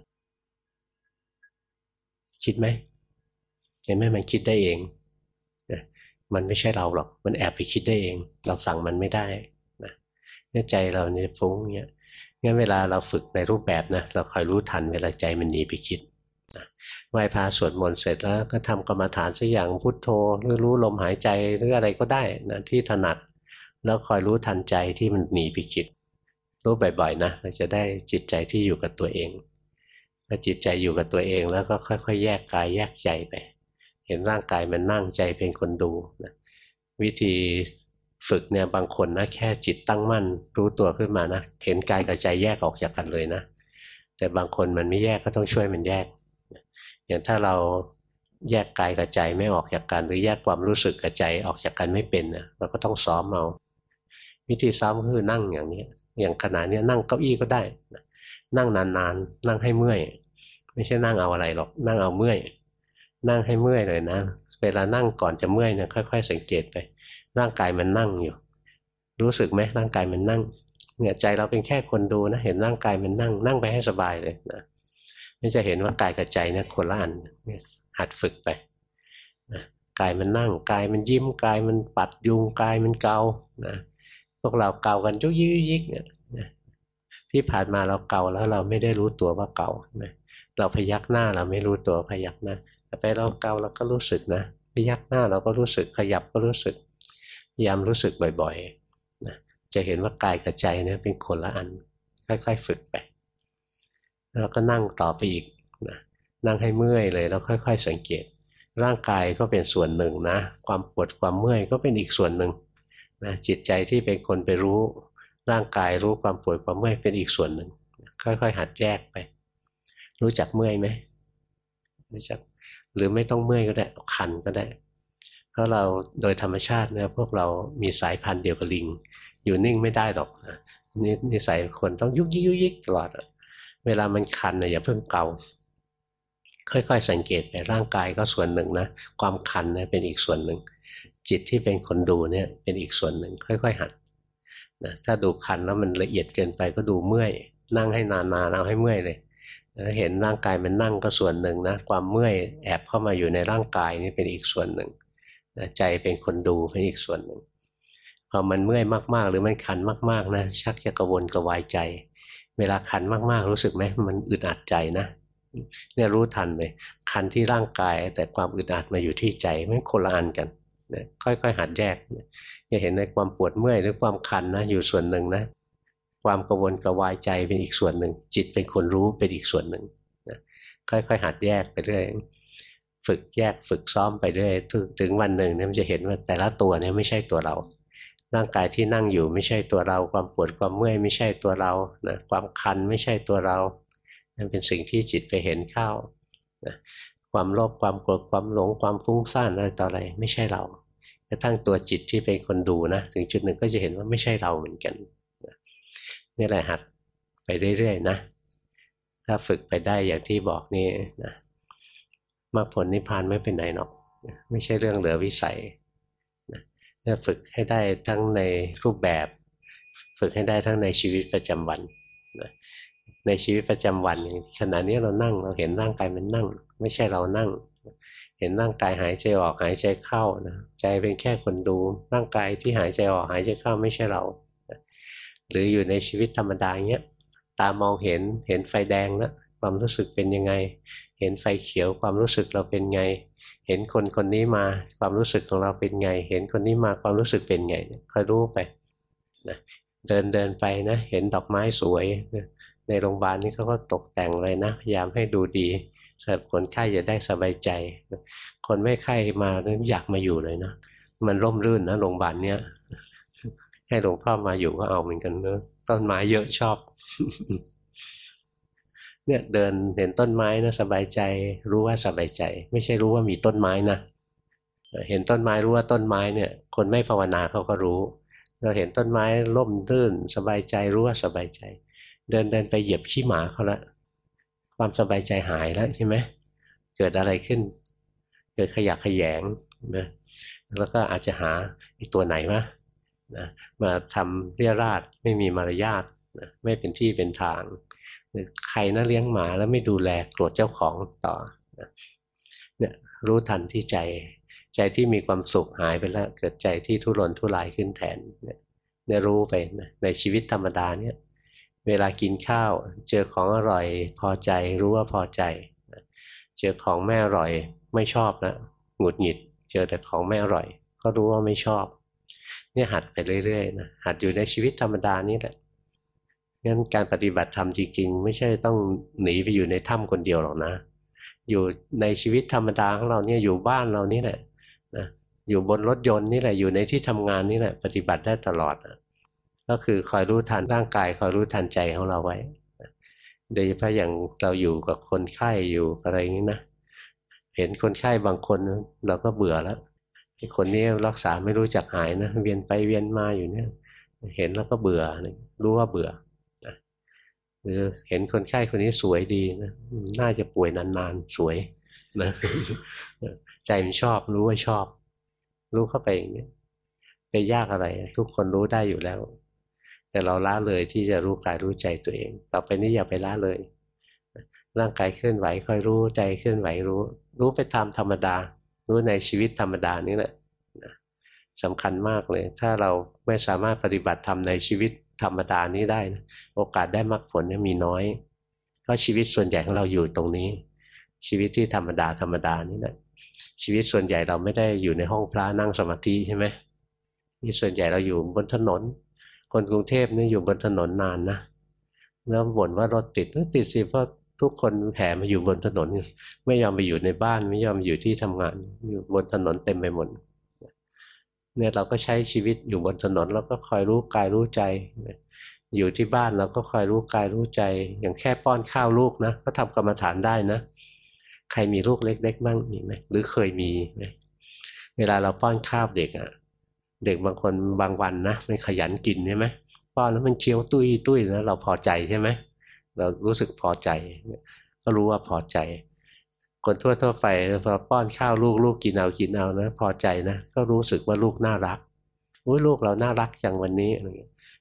คิดไหมเห็นไหมมันคิดได้เองมันไม่ใช่เราหรอกมันแอบไปคิดได้เองเราสั่งมันไม่ได้นะใจเราเนี่ยฟุ้งเงี้ยงั้นเวลาเราฝึกในรูปแบบนะเราคอยรู้ทันเวลาใจมันหนีไปคิดนะไหว้พระสวดมนต์เสร็จแล้วก็ทำกรรมฐานสักอย่างพุทโธหรือรู้ลมหายใจหรืออะไรก็ได้นะที่ถนัดแล้วคอยรู้ทันใจที่มันหนีไปคิดรู้บ่อยๆนะเราจะได้จิตใจที่อยู่กับตัวเองพอจิตใจอยู่กับตัวเองแล้วก็ค่อยๆแยกกายแยกใจไปเห็นร่างกายมันนั่งใจเป็นคนดูนะวิธีฝึกเนี่ยบางคนนะแค่จิตตั้งมั่นรู้ตัวขึ้นมานะเห็นกายกับใจแยกออกจากกันเลยนะแต่บางคนมันไม่แยกก็ต้องช่วยมันแยกอย่างถ้าเราแยกกายกับใจไม่ออกจากกันหรือแยกความรู้สึกกับใจออกจากกันไม่เป็นนะเราก็ต้องซ้อมเอาวิธีซ้อมก็คือนั่งอย่างนี้อย่างขณะนี้นั่งเก้าอี้ก็ได้นั่งนานๆนั่งให้เมื่อยไม่ใช่นั่งเอาอะไรหรอกนั่งเอาเมื่อยนั่งให้เมื่อยเลยนะเวลานั่งก่อนจะเมื่อยเนี่ยค่อยๆสังเกตไปร่างกายมันนั่งอยู่รู้สึกไหมร่างกายมันนั่งเนี่ยใจเราเป็นแค่คนดูนะเห็นร่างกายมันนั่งนั่งไปให้สบายเลยนะไม่จะเห็นว่ากายกับใจเนี่ยคนละอันหัดฝึกไปนะกายมันนั่งกายมันยิ้มกายมันปัดยุงกายมันเกานะพวกเราเกากันยุกยิกยิกเนี่ยที่ผ่านมาเราเกาแล้วเราไม่ได้รู้ตัวว่าเกานะเราพยักหน้าเราไม่รู้ตัวพยักหน้าแต่ไปเราเกาเราก็รู้สึกนะพยักหน้าเราก็รู้สึกขยับก็รู้สึกพยายามรู้สึกบ่อยๆนะจะเห็นว่ากายกับใจเนี่ยเป็นคนละอันค่อยๆฝึกไปแล้วก็นั่งต่อไปอีกนะนั่งให้เมื่อยเลยแล้วค่อยๆสังเกตร่างกายก็เป็นส่วนหนึ่งนะความปวดความเมื่อยก็เป็นอีกส่วนหนึ่งนะจิตใจที่เป็นคนไปรู้ร่างกายรู้ความปวดความเมื่อยเป็นอีกส่วนหนึ่งค่อยๆหัดแยกไปรู้จักเมื่อยไหมรู้จักหรือไม่ต้องเมื่อยก็ได้คันก็ได้เพราะเราโดยธรรมชาติเนี่ยพวกเรามีสายพันธุ์เดียวกับลิงอยู่นิ่งไม่ได้หรอกนี่นิสัยคนต้องยุกยิกยุกยิกตลอดเวลามันคันนะอย่าเพิ่งเกาค่อยๆสังเกตไปร่างกายก็ส่วนหนึ่งนะความคันเนี่ยเป็นอีกส่วนหนึ่งจิตที่เป็นคนดูเนี่ยเป็นอีกส่วนหนึ่งค่อยๆหัดนะถ้าดูคันแล้วมันละเอียดเกินไปก็ดูเมื่อยนั่งให้นานๆเอาให้เมื่อยเลยแล้วเห็นร่างกายมันนั่งก็ส่วนหนึ่งนะความเมื่อยแอบเข้ามาอยู่ในร่างกายนี่เป็นอีกส่วนหนึ่งนะใจเป็นคนดูเป็นอีกส่วนหนึ่งพอมันเมื่อยมากๆหรือมันคันมากๆนะชักจะกระวนกระวายใจเวลาคันมากๆรู้สึกไหมมันอึดอัดใจนะเนี่ยรู้ทันเลยคันที่ร่างกายแต่ความอึดอัดมาอยู่ที่ใจมันคนละอันกันนะค่อยๆหัดแยกจะเห็นในความปวดเมื่อยหรือความคันนะอยู่ส่วนหนึ่งนะความกระวนกระวายใจเป็นอีกส่วนหนึ่งจิตเป็นคนรู้เป็นอีกส่วนหนึ่งนะค่อยๆหัดแยกไปเรื่อยฝึกแยกฝึกซ้อมไปเรื่อยถึงวันหนึ่งเนี่ยมันจะเห็นว่าแต่ละตัวเนี่ยไม่ใช่ตัวเราร่างกายที่นั่งอยู่ไม่ใช่ตัวเราความปวดความเมื่อยไม่ใช่ตัวเรานะความคันไม่ใช่ตัวเรานั่นเป็นสิ่งที่จิตไปเห็นเข้านะความโลภความโกรธความหลงความฟุ้งซ่านอะไรต่ออะไรไม่ใช่เรากระทั่งตัวจิตที่เป็นคนดูนะถึงจุดหนึ่งก็จะเห็นว่าไม่ใช่เราเหมือนกันนี่แหละหัดไปเรื่อยๆนะถ้าฝึกไปได้อย่างที่บอกนี่นะมรรคผลนิพพานไม่เป็นไหนหรอกไม่ใช่เรื่องเหลือวิสัยนะถ้าฝึกให้ได้ทั้งในรูปแบบฝึกให้ได้ทั้งในชีวิตประจำวันนะในชีวิตประจำวันขณะนี้เรานั่งเราเห็นร่างกายมันนั่งไม่ใช่เรานั่งเห็นร่างกายหายใจออกหายใจเข้านะใจเป็นแค่คนดูร่างกายที่หายใจออกหายใจเข้าไม่ใช่เราหรืออยู่ในชีวิตธรรมดาอย่างเงี้ยตามองเห็นเห็นไฟแดงแล้วความรู้สึกเป็นยังไงเห็นไฟเขียวความรู้สึกเราเป็นไงเห็นคนคนนี้มาความรู้สึกของเราเป็นไงเห็นคนนี้มาความรู้สึกเป็นไงคอยรู้ไปนะเดินเดินไปนะเห็นดอกไม้สวยในโรงพยาบาลนี่เขาก็ตกแต่งเลยนะพยายามให้ดูดีสำหรับคนไข้จะได้สบายใจคนไม่ไข้มาอยากมาอยู่เลยนะมันร่มรื่นนะโรงพยาบาลเนี้ยให้หลวงพ่อมาอยู่ก็เอาเหมือนกันเนอะต้นไม้เยอะชอบเนี่ยเดินเห็นต้นไม้นะสบายใจรู้ว่าสบายใจไม่ใช่รู้ว่ามีต้นไม้นะเห็นต้นไม้รู้ว่าต้นไม้เนี่ยคนไม่ภาวนาเขาก็รู้เราเห็นต้นไม้ร่มรื่นสบายใจรู้ว่าสบายใจเดินเดินไปเหยียบขี้หมาเขาละความสบายใจหายแล้วใช่ไหมเกิดอะไรขึ้นเกิดขยะแขยงนะแล้วก็อาจจะหาไอ้ตัวไหนวะนะมาทำเรี่ยราดไม่มีมารยาทนะไม่เป็นที่เป็นทางหรือใครนะเลี้ยงหมาแล้วไม่ดูแลโกรธเจ้าของต่อนะเนี่ยรู้ทันที่ใจใจที่มีความสุขหายไปแล้วเกิดใจที่ทุรนทุรายขึ้นแทนเนี่ยเนี่ยรู้ไปนะในชีวิตธรรมดาเนี่ยเวลากินข้าวเจอของอร่อยพอใจรู้ว่าพอใจเจอของไม่อร่อยไม่ชอบนะหงุดหงิดเจอแต่ของไม่อร่อยก็รู้ว่าไม่ชอบเนี่ยหัดไปเรื่อยๆนะหัดอยู่ในชีวิตธรรมดานี่แหละงั้นการปฏิบัติธรรมจริงๆไม่ใช่ต้องหนีไปอยู่ในถ้ำคนเดียวหรอกนะอยู่ในชีวิตธรรมดาของเราเนี่ยอยู่บ้านเรานี่แหละนะอยู่บนรถยนต์นี่แหละอยู่ในที่ทำงานนี่แหละปฏิบัติได้ตลอดนะก็คือคอยรู้ทันร่างกายคอยรู้ทันใจของเราไว้โดยเฉพาะอย่างเราอยู่กับคนไข้อยู่อะไรอย่างนี้นะเห็นคนไข้บางคนเราก็เบื่อแล้วไอ้คนนี้รักษาไม่รู้จักหายนะเวียนไปเวียนมาอยู่เนี่ยเห็นแล้วก็เบื่อรู้ว่าเบื่อหรือเห็นคนไข้คนนี้สวยดีนะน่าจะป่วยนานๆสวยนะใจมันชอบรู้ว่าชอบรู้เข้าไปอย่างนี้ไปยากอะไรทุกคนรู้ได้อยู่แล้วแต่เราละเลยที่จะรู้กายรู้ใจตัวเองต่อไปนี้อย่าไปละเลยร่างกายเคลื่อนไหวค่อยรู้ใจเคลื่อนไหวรู้รู้ไปตามธรรมดารู้ในชีวิตธรรมดานี่แหละสำคัญมากเลยถ้าเราไม่สามารถปฏิบัติธรรมในชีวิตธรรมดานี้ได้นะโอกาสได้มรรคผลเนี่ยมีน้อยเพราะชีวิตส่วนใหญ่ของเราอยู่ตรงนี้ชีวิตที่ธรรมดาธรรมดานี่แหละชีวิตส่วนใหญ่เราไม่ได้อยู่ในห้องพระนั่งสมาธิใช่ไหมที่ส่วนใหญ่เราอยู่บนถนนคนกรุงเทพนี่อยู่บนถนนนานนะแล้วบ่นว่ารถติดติดสิเพราะทุกคนแห่มาอยู่บนถนนไม่ยอมไปอยู่ในบ้านไม่ยอมอยู่ที่ทำงานอยู่บนถนนเต็มไปหมดเนี่ยเราก็ใช้ชีวิตอยู่บนถนนแล้วก็คอยรู้กายรู้ใจอยู่ที่บ้านเราก็คอยรู้กายรู้ใจอย่างแค่ป้อนข้าวลูกนะก็ทำกรรมฐานได้นะใครมีลูกเล็กๆบ้างมีไหมหรือเคยมีไหมเวลาเราป้อนข้าวเด็กอ่ะเด็กบางคนบางวันนะมันขยันกินใช่ไหมป้อนแล้วมันเคี้ยวตุ้ยตุ้ยแล้วเราพอใจใช่ไหมเรารู้สึกพอใจก็รู้ว่าพอใจคนทั่วทั่วไปพอป้อนข้าวลูกลูกกินเอากินเอานะพอใจนะก็รู้สึกว่าลูกน่ารักอุ้ยลูกเราน่ารักจังวันนี้อะไรเงี้ย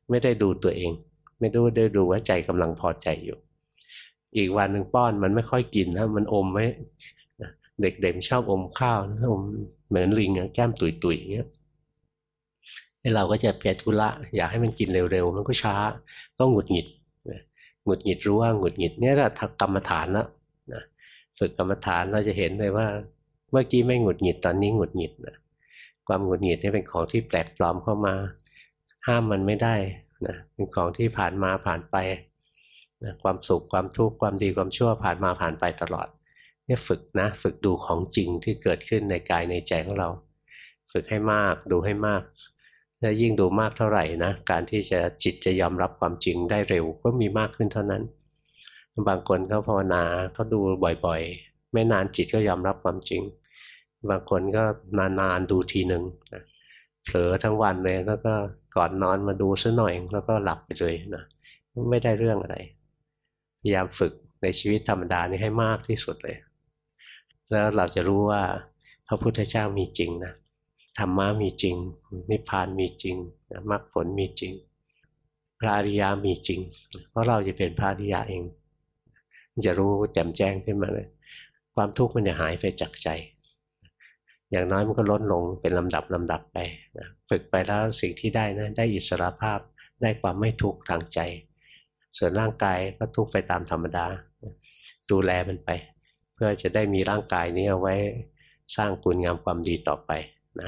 ไม่ได้ดูตัวเองไม่ได้ได้ดูว่าใจกำลังพอใจอยู่อีกวันหนึ่งป้อนมันไม่ค่อยกินแล้วมันอมไว้เด็กๆชอบอมข้าวนะอมเหมือนลิงแก้มตุยๆอย่างเงี้ยให้เราก็จะเพียรธุระอยากให้มันกินเร็วๆมันก็ช้าก็หงุดหงิดหงุดหงิดรู้ว่าหงุดหงิดเนี่ยแหละกรรมฐานแล้วนะฝึกกรรมฐานเราจะเห็นเลยว่าเมื่อกี้ไม่หงุดหงิดตอนนี้หงุดหงิดนะความหงุดหงิดนี่เป็นของที่แปลกปลอมเข้ามาห้ามมันไม่ได้นะเป็นของที่ผ่านมาผ่านไปนะความสุขความทุกข์ความดีความชั่วผ่านมาผ่านไปตลอดเนี่ยฝึกนะฝึกดูของจริงที่เกิดขึ้นในกายในใจของเราฝึกให้มากดูให้มากและยิ่งดูมากเท่าไหร่นะการที่จะจิตจะยอมรับความจริงได้เร็วก็มีมากขึ้นเท่านั้นบางคนเขาภาวนาเขาดูบ่อยๆไม่นานจิตก็ยอมรับความจริงบางคนก็นานๆดูทีหนึ่งนะเผลอทั้งวันเลยแล้วก็ก่อนนอนมาดูซะหน่อยแล้วก็หลับไปเลยนะไม่ได้เรื่องอะไรพยายามฝึกในชีวิตธรรมดานี้ให้มากที่สุดเลยแล้วเราจะรู้ว่าพระพุทธเจ้ามีจริงนะธรรมะมีจริงนิพพานมีจริงมรรคผลมีจริงพระอริยะมีจริงเพราะเราจะเป็นพระอริยะเองจะรู้แจ่มแจ้งขึ้นมาเลยความทุกข์มันจะหายไปจากใจอย่างน้อยมันก็ลดลงเป็นลำดับลำดับไปนะฝึกไปแล้วสิ่งที่ได้นะได้อิสรภาพได้ความไม่ทุกข์ทางใจส่วนร่างกายก็ทุกข์ไปตามธรรมดาดูแลมันไปเพื่อจะได้มีร่างกายนี้เอาไว้สร้างคุณงามความดีต่อไปนะ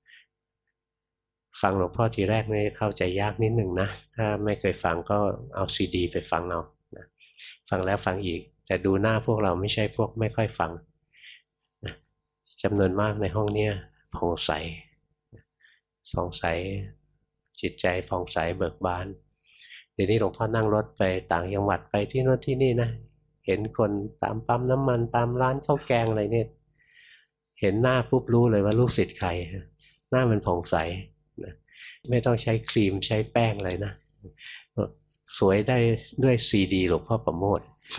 ฟังหลวงพ่อทีแรกนี่เข้าใจยากนิดหนึ่งนะถ้าไม่เคยฟังก็เอาซีดีไปฟังเอานะฟังแล้วฟังอีกแต่ดูหน้าพวกเราไม่ใช่พวกไม่ค่อยฟังนะจำนวนมากในห้องเนี้ยผ่องใสผ่องใสจิตใจผ่องใสเบิกบานเดี๋ยวนี้หลวงพ่อนั่งรถไปต่างจังหวัดไปที่โน่นที่นี่นะเห็นคนตามปั๊มน้ำมันตามร้านข้าวแกงอะไรเนี่ยเห็นหน้าปุ๊บรู้เลยว่าลูกศิษย์ใครหน้ามันผ่องใสนะไม่ต้องใช้ครีมใช้แป้งอะไรนะสวยได้ด้วยซีดีหลวงพ่อประโมท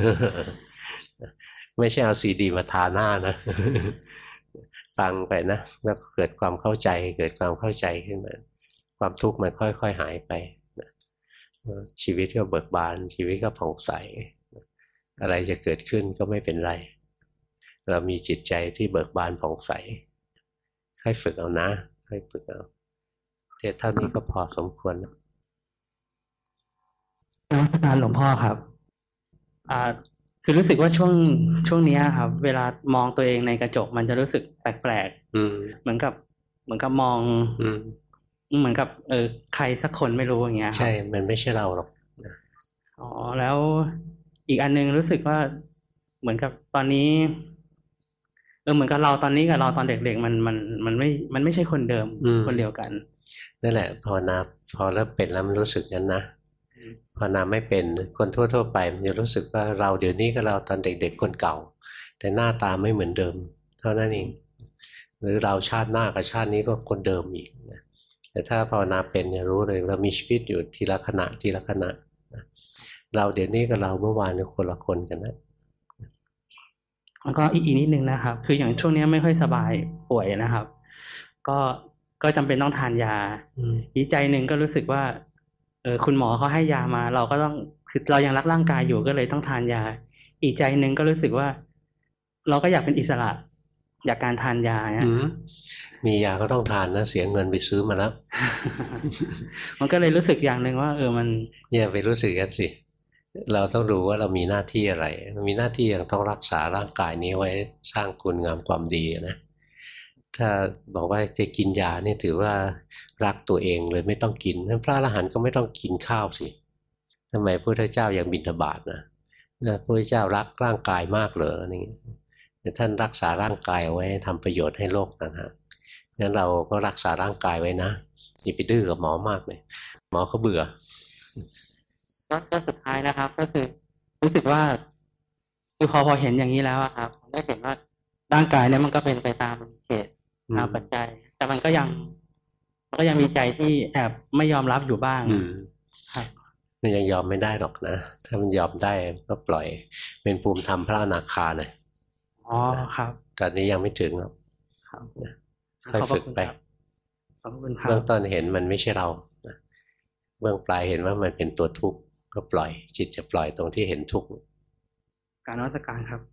ไม่ใช่เอาซีดีมาทาหน้านะ ฟังไปนะแล้วเกิดความเข้าใจเกิดความเข้าใจขึ้นมาความทุกข์มันค่อยๆหายไปนะชีวิตก็เบิกบานชีวิตก็ผ่องใสอะไรจะเกิดขึ้นก็ไม่เป็นไรเรามีจิตใจที่เบิกบานผ่องใสให้ฝึกเอานะให้ฝึกเอาเทศเท่านี้ก็พอสมควรแล้วอาจารย์หลวงพ่อครับอ่าคือรู้สึกว่าช่วงช่วงนี้ครับเวลามองตัวเองในกระจกมันจะรู้สึกแปลกๆเหมือนกับเหมือนกับมองเหมือนกับเออใครสักคนไม่รู้อย่างเงี้ยใช่มันไม่ใช่เราหรอกอ๋อแล้วอีกอันนึงรู้สึกว่าเหมือนกับตอนนี้เออเหมือนกับเราตอนนี้กับเราตอนเด็กๆมันมันมันไม่มันไม่ใช่คนเดิมคนเดียวกันนั่นแหละภาวนาพอเริ่มเป็นแล้วมันรู้สึกงั้นนะภาวนาไม่เป็นคนทั่วๆไปมันจะรู้สึกว่าเราเดี๋ยวนี้กับเราตอนเด็กๆคนเก่าแต่หน้าตาไม่เหมือนเดิมเท่านั้นเองหรือเราชาติหน้ากับชาตินี้ก็คนเดิมอีกนะแต่ถ้าภาวนาเป็นจะรู้เลยเรามีชีวิตอยู่ทีละขณะทีละขณะเราเดี๋ยวนี้กับเราเมื่อวานเป็นคนละคนกันนะแล้วก็อีกนิดนึงนะครับคืออย่างช่วงนี้ไม่ค่อยสบายป่วยนะครับก็ก็จำเป็นต้องทานยาอีกใจหนึ่งก็รู้สึกว่าเออคุณหมอเขาให้ยามาเราก็ต้องคือเรายังรักร่างกายอยู่ก็เลยต้องทานยาอีกใจหนึ่งก็รู้สึกว่าเราก็อยากเป็นอิสระอยากการทานยาเนี่ยมียาก็ต้องทานนะเสียเงินไปซื้อมาแล้วมันก็เลยรู้สึกอย่างหนึ่งว่าเออมันอย่าไปรู้สึกกันสิเราต้องรู้ว่าเรามีหน้าที่อะไรมีหน้าที่ยังต้องรักษาร่างกายนี้ไว้สร้างคุณงามความดีนะถ้าบอกว่าจะกินยาเนี่ยถือว่ารักตัวเองเลยไม่ต้องกินพระอรหันต์ก็ไม่ต้องกินข้าวสิทำไมพระพุทธเจ้ายังบิณฑบาตนะพระพุทธเจ้ารักร่างกายมากเหรอนี่แต่ท่านรักษาร่างกายเอาไว้ทำประโยชน์ให้โลกนะฮะงั้นเราก็รักษาร่างกายไว้นะอย่าไปดื้อกับหมอมากเลยหมอเขาเบื่อก็สุดท้ายนะครับก็คือรู้สึกว่าคือพอพอเห็นอย่างนี้แล้วครับได้เห็นว่าร่างกายเนี่ยมันก็เป็นไปตามเหตุตามปัจจัยแต่มันก็ยังมันก็ยังมีใจที่แอบไม่ยอมรับอยู่บ้างครับมันยังยอมไม่ได้หรอกนะถ้ามันยอมได้ก็ปล่อยเป็นภูมิธรรมพระอนาคาหน่อยอ๋อครับตอนนี้ยังไม่ถึงหรอกค่อยฝึกไปขอบคุณครับเบื้องต้นเห็นมันไม่ใช่เราเบื้องปลายเห็นว่ามันเป็นตัวทุกข์ก็ปล่อยจิตจะปล่อยตรงที่เห็นทุกข์การนมัสการครับ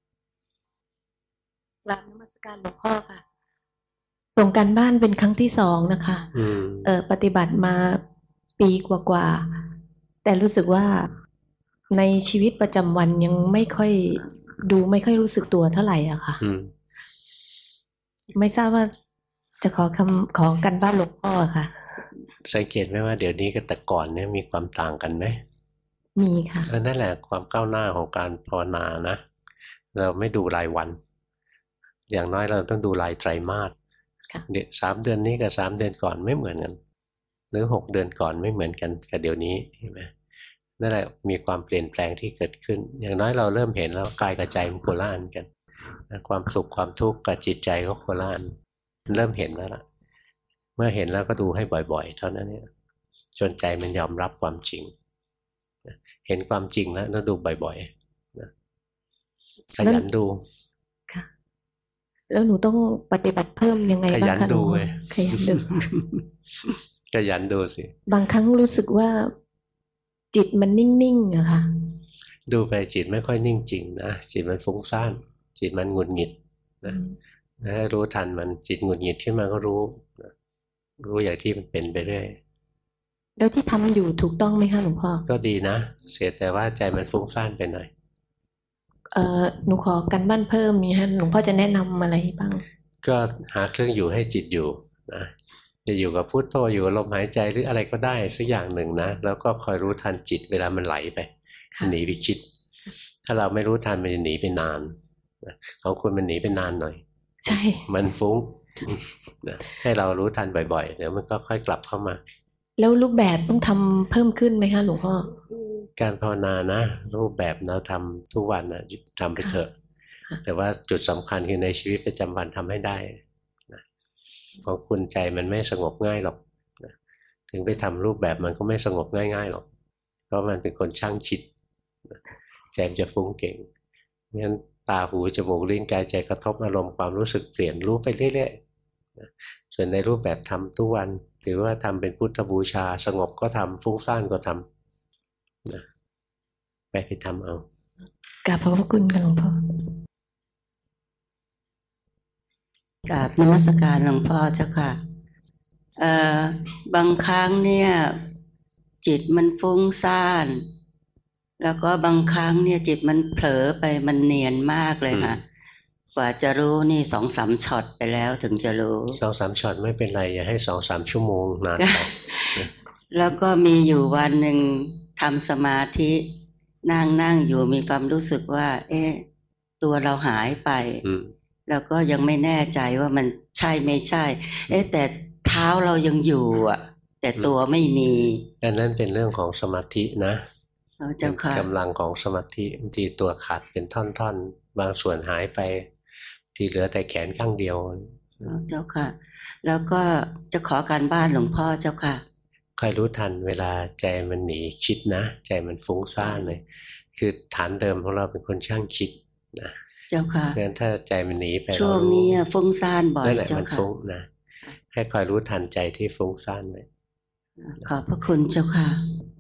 กราบนมัสการหลวงพ่อค่ะส่งการบ้านเป็นครั้งที่สองนะคะเออปฏิบัติมาปีกว่าๆแต่รู้สึกว่าในชีวิตประจำวันยังไม่ค่อยดูไม่ค่อยรู้สึกตัวเท่าไหร่อะค่ะไม่ทราบว่าจะขอคำขอการบ้านหลวงพ่อค่ะสังเกตไหมว่าเดี๋ยวนี้กับแต่ก่อนเนี่ยมีความต่างกันไหมมีค่ะนั่นแหละความก้าวหน้าของการภาวนานะเราไม่ดูรายวันอย่างน้อยเราต้องดูรายไตรมาสเดี๋ยวสามเดือนนี้กับสามเดือนก่อนไม่เหมือนกันหรือหกเดือนก่อนไม่เหมือนกันกับเดี๋ยวนี้เห็นไหมนั่นแหละมีความเปลี่ยนแปลงที่เกิดขึ้นอย่างน้อยเราเริ่มเห็นแล้วกายกับใจมันโคละอันกันความสุขความทุกข์กับจิตใจก็โคละอันเริ่มเห็นแล้วล่ะเมื่อเห็นแล้วก็ดูให้บ่อยๆเท่านั้นเนี่ยจนใจมันยอมรับความจริงเห็นความจริงแล้วต้องดูบ่อยๆขยันดูค่ะแล้วหนูต้องปฏิบัติเพิ่มยังไงบ้างคะขยันดูขยันดูขยันดูสิบางครั้งรู้สึกว่าจิตมันนิ่งๆอะค่ะดูไปจิตไม่ค่อยนิ่งจริงนะจิตมันฟุ้งซ่านจิตมันหงุดหงิดนะให้รู้ทันมันจิตหงุดหงิดขึ้นมาก็รู้รู้อย่างที่มันเป็นไปเรื่อยแล้วที่ทำอยู่ถูกต้องไหมคะหลวงพ่อก็ดีนะเสียแต่ว่าใจมันฟุ้งซ่านไปหน่อยเอ่อหนูขอกันบ้านเพิ่มมีฮะหลวงพ่อจะแนะนำอะไรบ้างก็หาเครื่องอยู่ให้จิตอยู่นะจะอยู่กับพุทโธอยู่ลมหายใจหรืออะไรก็ได้สักอย่างหนึ่งนะแล้วก็คอยรู้ทันจิตเวลามันไหลไปหนีไปคิดถ้าเราไม่รู้ทันมันจะหนีไปนานของคุณมันหนีไปนานหน่อยใช่มันฟุ้งให้เรารู้ทันบ่อยๆเดี๋ยวมันก็ค่อยกลับเข้ามาแล้วรูปแบบต้องทำเพิ่มขึ้นไหมคะหลวงพ่อการภาวนานะรูปแบบเราทำทุกวันนะทำไปเถอะแต่ว่าจุดสำคัญคือในชีวิตประจำวันทำให้ได้นะของคุณใจมันไม่สงบง่ายหรอกนะถึงไปทำรูปแบบมันก็ไม่สงบง่ายๆหรอกเพราะมันเป็นคนช่างคิดใจมันจะฟุ้งเก่งงั้นตาหูจมูกลิ้นกายใจกระทบอารมณ์ความรู้สึกเปลี่ยนรู้ไปเรื่อยๆส่วนในรูปแบบทำทุกวันหรือว่าทำเป็นพุทธบูชาสงบก็ทำฟุ้งซ่านก็ทำนะไปไปทำเอากราบขอบพระคุณค่ะหลวงพ่อกราบนมัสการหลวงพ่อเจ้าค่ะเอ่อบางครั้งเนี่ยจิตมันฟุ้งซ่านแล้วก็บางครั้งเนี่ยจิตมันเผลอไปมันเนียนมากเลยค่ะกว่าจะรู้นี่สองสามช็อตไปแล้วถึงจะรู้สองสามช็อตไม่เป็นไรอย่าให้สองสามชั่วโมงนานไปแล้วก็มีอยู่วันหนึ่งทำสมาธินั่งนั่งอยู่มีความรู้สึกว่าเอ๊ะตัวเราหายไปแล้วก็ยังไม่แน่ใจว่ามันใช่ไม่ใช่เอ๊ะแต่เท้าเรายังอยู่อ่ะแต่ตัวไม่มีอันนั้นเป็นเรื่องของสมาธินะเจ้าค่ะกำลังของสมาธิบางทีตัวขาดเป็นท่อนๆบางส่วนหายไปที่เหลือแต่แขนข้างเดียวเจ้าค่ะแล้วก็จะขอการบ้านหลวงพ่อเจ้าค่ะคอยรู้ทันเวลาใจมันหนีคิดนะใจมันฟุ้งซ่านเลยคือฐานเดิมของเราเป็นคนช่างคิดนะเจ้าค่ะเพราะฉะนั้นถ้าใจมันหนีไปช่วงนี้ฟุ้งซ่านบ่อยเจ้าค่ะนั่นแหละมันฟุ้งนะให้คอยรู้ทันใจที่ฟุ้งซ่านไว้ขอบพระคุณเจ้าค่ะ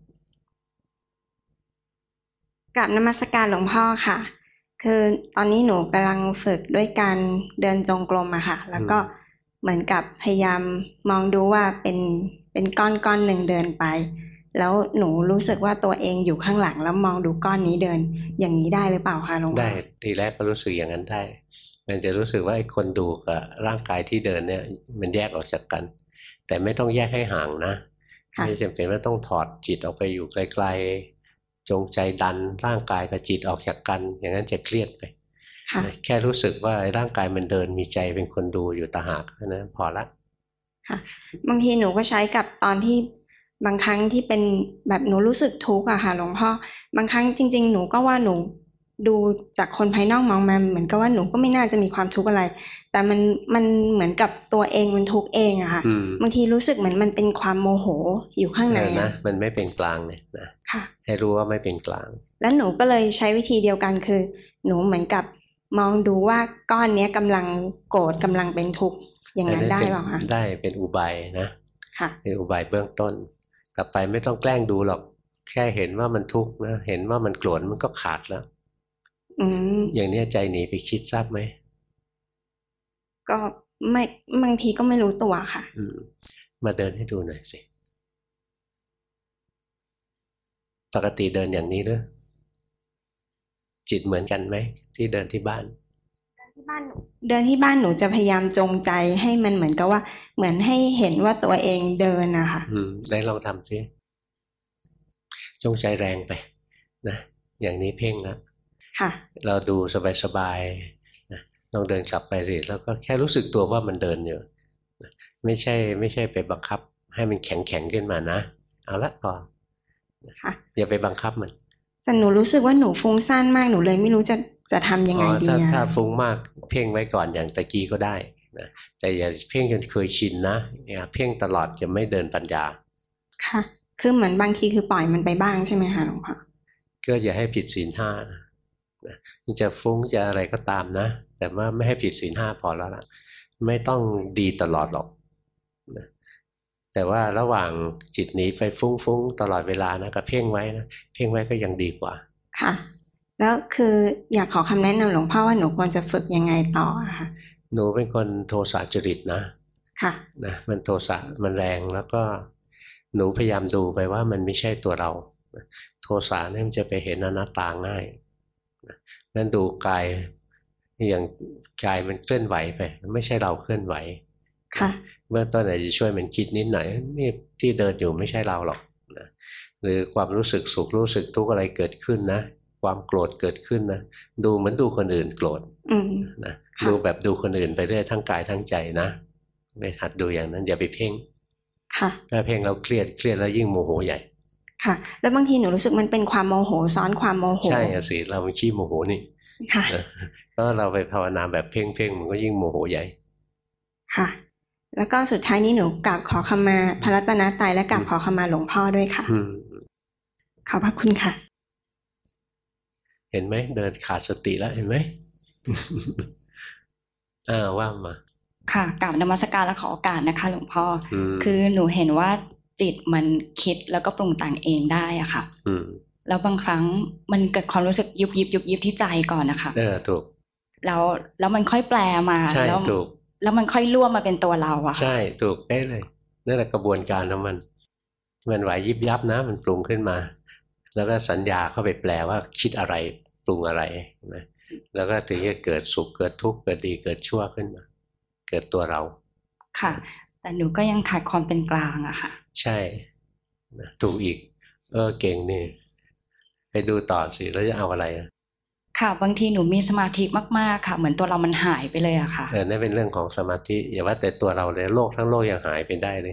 กราบนมัสการหลวงพ่อค่ะคือตอนนี้หนูกำลังฝึกด้วยการเดินจงกรมอะค่ะแล้วก็เหมือนกับพยายามมองดูว่าเป็นเป็นก้อนก้อนหนึ่งเดินไปแล้วหนูรู้สึกว่าตัวเองอยู่ข้างหลังแล้วมองดูก้อนนี้เดินอย่างนี้ได้หรือเปล่าคะหลวงพ่อได้ทีแรกก็รู้สึกอย่างนั้นได้มันจะรู้สึกว่าไอ้คนดูกับร่างกายที่เดินเนี่ยมันแยกออกจากกันแต่ไม่ต้องแยกให้ห่างนะไม่จำเป็นว่าต้องถอดจิตออกไปอยู่ไกลๆจงใจดันร่างกายกับจิตออกจากกันอย่างนั้นจะเครียดไปแค่รู้สึกว่าร่างกายมันเดินมีใจเป็นคนดูอยู่ต่างหากนะพอละค่ะบางทีหนูก็ใช้กับตอนที่บางครั้งที่เป็นแบบหนูรู้สึกทุกข์อะค่ะหลวงพ่อบางครั้งจริงๆหนูก็ว่าหนูดูจากคนภายนอกมองมาเหมือนกับว่าหนูก็ไม่น่าจะมีความทุกข์อะไรแต่มันมันเหมือนกับตัวเองมันทุกข์เองอะค่ะบางทีรู้สึกเหมือนมันเป็นความโมโหอยู่ข้างในนะมันไม่เป็นกลางเลยนะค่ะให้รู้ว่าไม่เป็นกลางแล้วหนูก็เลยใช้วิธีเดียวกันคือหนูเหมือนกับมองดูว่าก้อนนี้กำลังโกรธกำลังเป็นทุกข์อย่างนั้นได้หรอคะได้เป็นอุบายนะเป็นอุบายเบื้องต้นต่อไปไม่ต้องแกล้งดูหรอกแค่เห็นว่ามันทุกข์นะเห็นว่ามันโกรธมันก็ขาดแล้วอืมอย่างนี้ใจหนีไปคิดทราบไหมก็ไม่บางทีก็ไม่รู้ตัวค่ะอืมมาเดินให้ดูหน่อยสิปกติเดินอย่างนี้หรือจิตเหมือนกันไหมที่เดินที่บ้านที่บ้านหนูเดินที่บ้านหนูจะพยายามจงใจให้มันเหมือนกับว่าเหมือนให้เห็นว่าตัวเองเดินนะคะอืมได้ลองทำสิจงใจแรงไปนะอย่างนี้เพ่งนะค่ะเราดูสบายๆนะลองเดินกลับไปสิแล้วก็แค่รู้สึกตัวว่ามันเดินอยู่ไม่ใช่ไม่ใช่ไปบังคับให้มันแข็งแข็งขึ้นมานะเอาละพอค่ะอย่าไปบังคับมันแต่หนูรู้สึกว่าหนูฟุ้งซ่านมากหนูเลยไม่รู้จะจะทำยังไงดีถ้าถ้าฟุ้งมากเพ่งไว้ก่อนอย่างตะกี้ก็ได้นะแต่อย่าเพ่งจนเคยชินนะอย่าเพ่งตลอดจะไม่เดินปัญญาค่ะคือเหมือนบางทีคือปล่อยมันไปบ้างใช่ไหมคะหลวงพ่อก็อย่าให้ผิดศีลห้านะมันจะฟุ้งจะอะไรก็ตามนะแต่ว่าไม่ให้ผิดศีลห้าพอแล้วล่ะไม่ต้องดีตลอดหรอกนะแต่ว่าระหว่างจิตหนีไปฟุ้งๆตลอดเวลานะก็เพ่งไว้นะเพ่งไว้ก็ยังดีกว่าค่ะแล้วคืออยากขอคำแนะนำหลวงพ่อว่าหนูควรจะฝึกยังไงต่อค่ะหนูเป็นคนโทสะจริตนะค่ะนะมันโทสะมันแรงแล้วก็หนูพยายามดูไปว่ามันไม่ใช่ตัวเราโทสะเนี่ยมันจะไปเห็นอนัตตาง่ายนั่นดูกายอย่างกายมันเคลื่อนไหวไปไม่ใช่เราเคลื่อนไหวค่ะเบื้องต้นอาจจะช่วยมันคิดนิดหน่อยนี่ที่เดินอยู่ไม่ใช่เราหรอกนะหรือความรู้สึกสุขรู้สึกทุกข์อะไรเกิดขึ้นนะความโกรธเกิดขึ้นนะดูเหมือนดูคนอื่นโกรธนะดูแบบดูคนอื่นไปเรื่อยทั้งกายทั้งใจนะไปหัดดูอย่างนั้นอย่าไปเพ่งค่ะถ้าเพ่งเราเครียดเครียดแล้วยิ่งโมโหใหญ่ค่ะแล้วบางทีหนูรู้สึกมันเป็นความโมโหซ้อนความโมโหใช่สิเราเป็นขี้โมโหนี่ค่ะก็เราไปภาวนาแบบเพ่งเพ่งมันก็ยิ่งโมโหใหญ่ค่ะแล้วก็สุดท้ายนี้หนูกราบขอขมาพระรัตนตรัยและกราบขอขมาหลวงพ่อด้วยค่ะขอบพระคุณค่ะเห็นไหมเดินขาดสติแล้วเห็นไหมอ่าว่ามาค่ะกราบนมัสการและขอโอกาสนะคะหลวงพ่อคือหนูเห็นว่าจิตมันคิดแล้วก็ปรุงแต่งเองได้อะค่ะแล้วบางครั้งมันเกิดความรู้สึกยุบยิบยุบยิบที่ใจก่อนนะคะเออถูกแล้วแล้วมันค่อยแปลมาใช่ถูกแล้วมันค่อยล่วงมาเป็นตัวเราอะใช่ถูกได้เลยนั่นแหละกระบวนการของมันมันไหวยิบยับนะมันปรุงขึ้นมาแล้วก็สัญญาเข้าไปแปลว่าคิดอะไรปรุงอะไรนะแล้วก็ถึงจะเกิดสุขเกิดทุกข์เกิดดีเกิดชั่วขึ้นมาเกิดตัวเราค่ะแต่หนูก็ยังขาดความเป็นกลางอะค่ะใช่ถูกอีกเออเก่งนี่ไปดูต่อสิแล้วจะเอาอะไรค่ะบางทีหนูมีสมาธิมากๆค่ะเหมือนตัวเรามันหายไปเลยอะค่ะเออนั่นเป็นเรื่องของสมาธิอย่าว่าแต่ตัวเราเลยโลกทั้งโลกยังหายไปได้เลย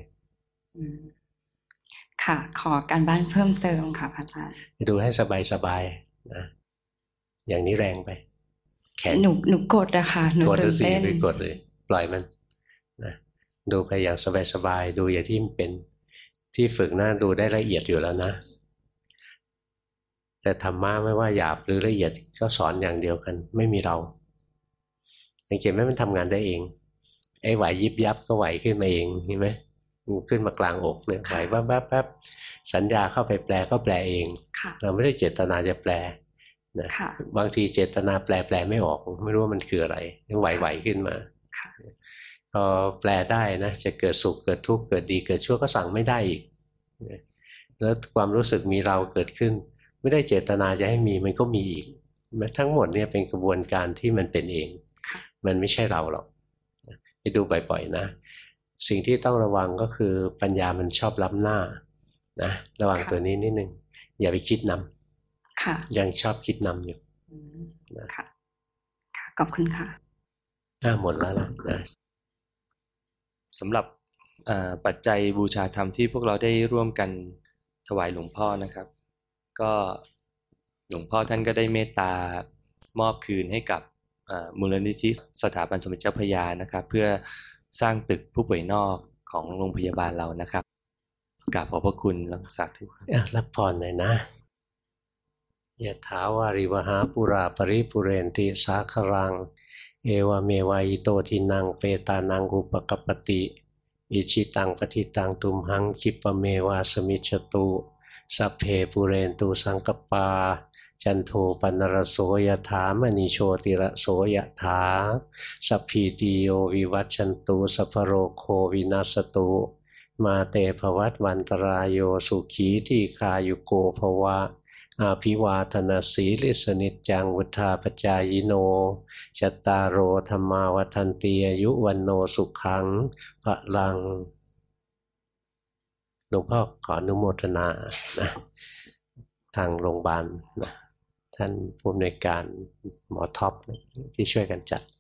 ค่ะขอการบ้านเพิ่มเติมค่ะพระอาจารย์ดูให้สบายๆนะอย่างนี้แรงไปแขนหนูหนูกดอะค่ะหนูตื่นเต้นไปกดเลยปล่อยมันนะดูไปอย่างสบายๆดูอย่างที่มันเป็นที่ฝึกนะดูได้ละเอียดอยู่แล้วนะแต่ธรรมะไม่ว่าหยาบหรือละเอียดก็สอนอย่างเดียวกันไม่มีเราสังเกตไหมมันทำงานได้เองไอ้ไหวยิบยับก็ไหวขึ้นมาเองเห็นไหมมันขึ้นมากลางอกเลยไหวแป๊บแป๊บแป๊บสัญญาเข้าไปแปลก็แปลเองเราไม่ได้เจตนาจะแปลนะบางทีเจตนาแปลแปลไม่ออกไม่รู้ว่ามันคืออะไรยังไหวๆขึ้นมาพอแปลได้นะจะเกิดสุขเกิดทุกข์เกิดดีเกิดชั่วก็สั่งไม่ได้อีกแล้วความรู้สึกมีเราเกิดขึ้นไม่ได้เจตนาจะให้มีมันก็มีอีกทั้งหมดเนี่ยเป็นกระบวนการที่มันเป็นเองมันไม่ใช่เราหรอกไปดูบ่อยๆนะสิ่งที่ต้องระวังก็คือปัญญามันชอบล้ำหน้านะระวังตัวนี้นิดนึงอย่าไปคิดนำยังชอบคิดนำอยู่ค่ะขอบคุณค่ะอ่าหมดแล้วนะนะสำหรับปัจจัยบูชาธรรมที่พวกเราได้ร่วมกันถวายหลวงพ่อนะครับก็หลวงพ่อท่านก็ได้เมตตามอบคืนให้กับมูลนิธิสถาบันสมเด็จเจ้าพระยานะครับเพื่อสร้างตึกผู้ป่วยนอกของโรงพยาบาลเรานะครับกราบขอบพระคุณและสาธุครับรับพรหน่อยนะยะถาวาริวหาปุราปริปุเรนติสาครังเอวเมวายโตทินังเปตานังอุปกัปปติอิชิตังปฏิตังตุมหังคิปะเมวาสมิจฉตุสัพเพปุเรนตุสังกปาจันโทปนรโสยถามณีโชติระโสยถาสัพพิติโยวิวัชชันตุสัพพโรโควินาศตุมาเตภวัตวันตรายโยสุขีทีคายุโกภวะอาภิวาทนาสีลิสนิจจังวุธาปจายโนจัตตารโอธรรมาวัฏันติอายุวันโนสุขังพลังหลวงพ่อขออนุโมทนานะทางโรงพยาบาลนะท่านผู้อำนวยการหมอท็อปที่ช่วยกันจัด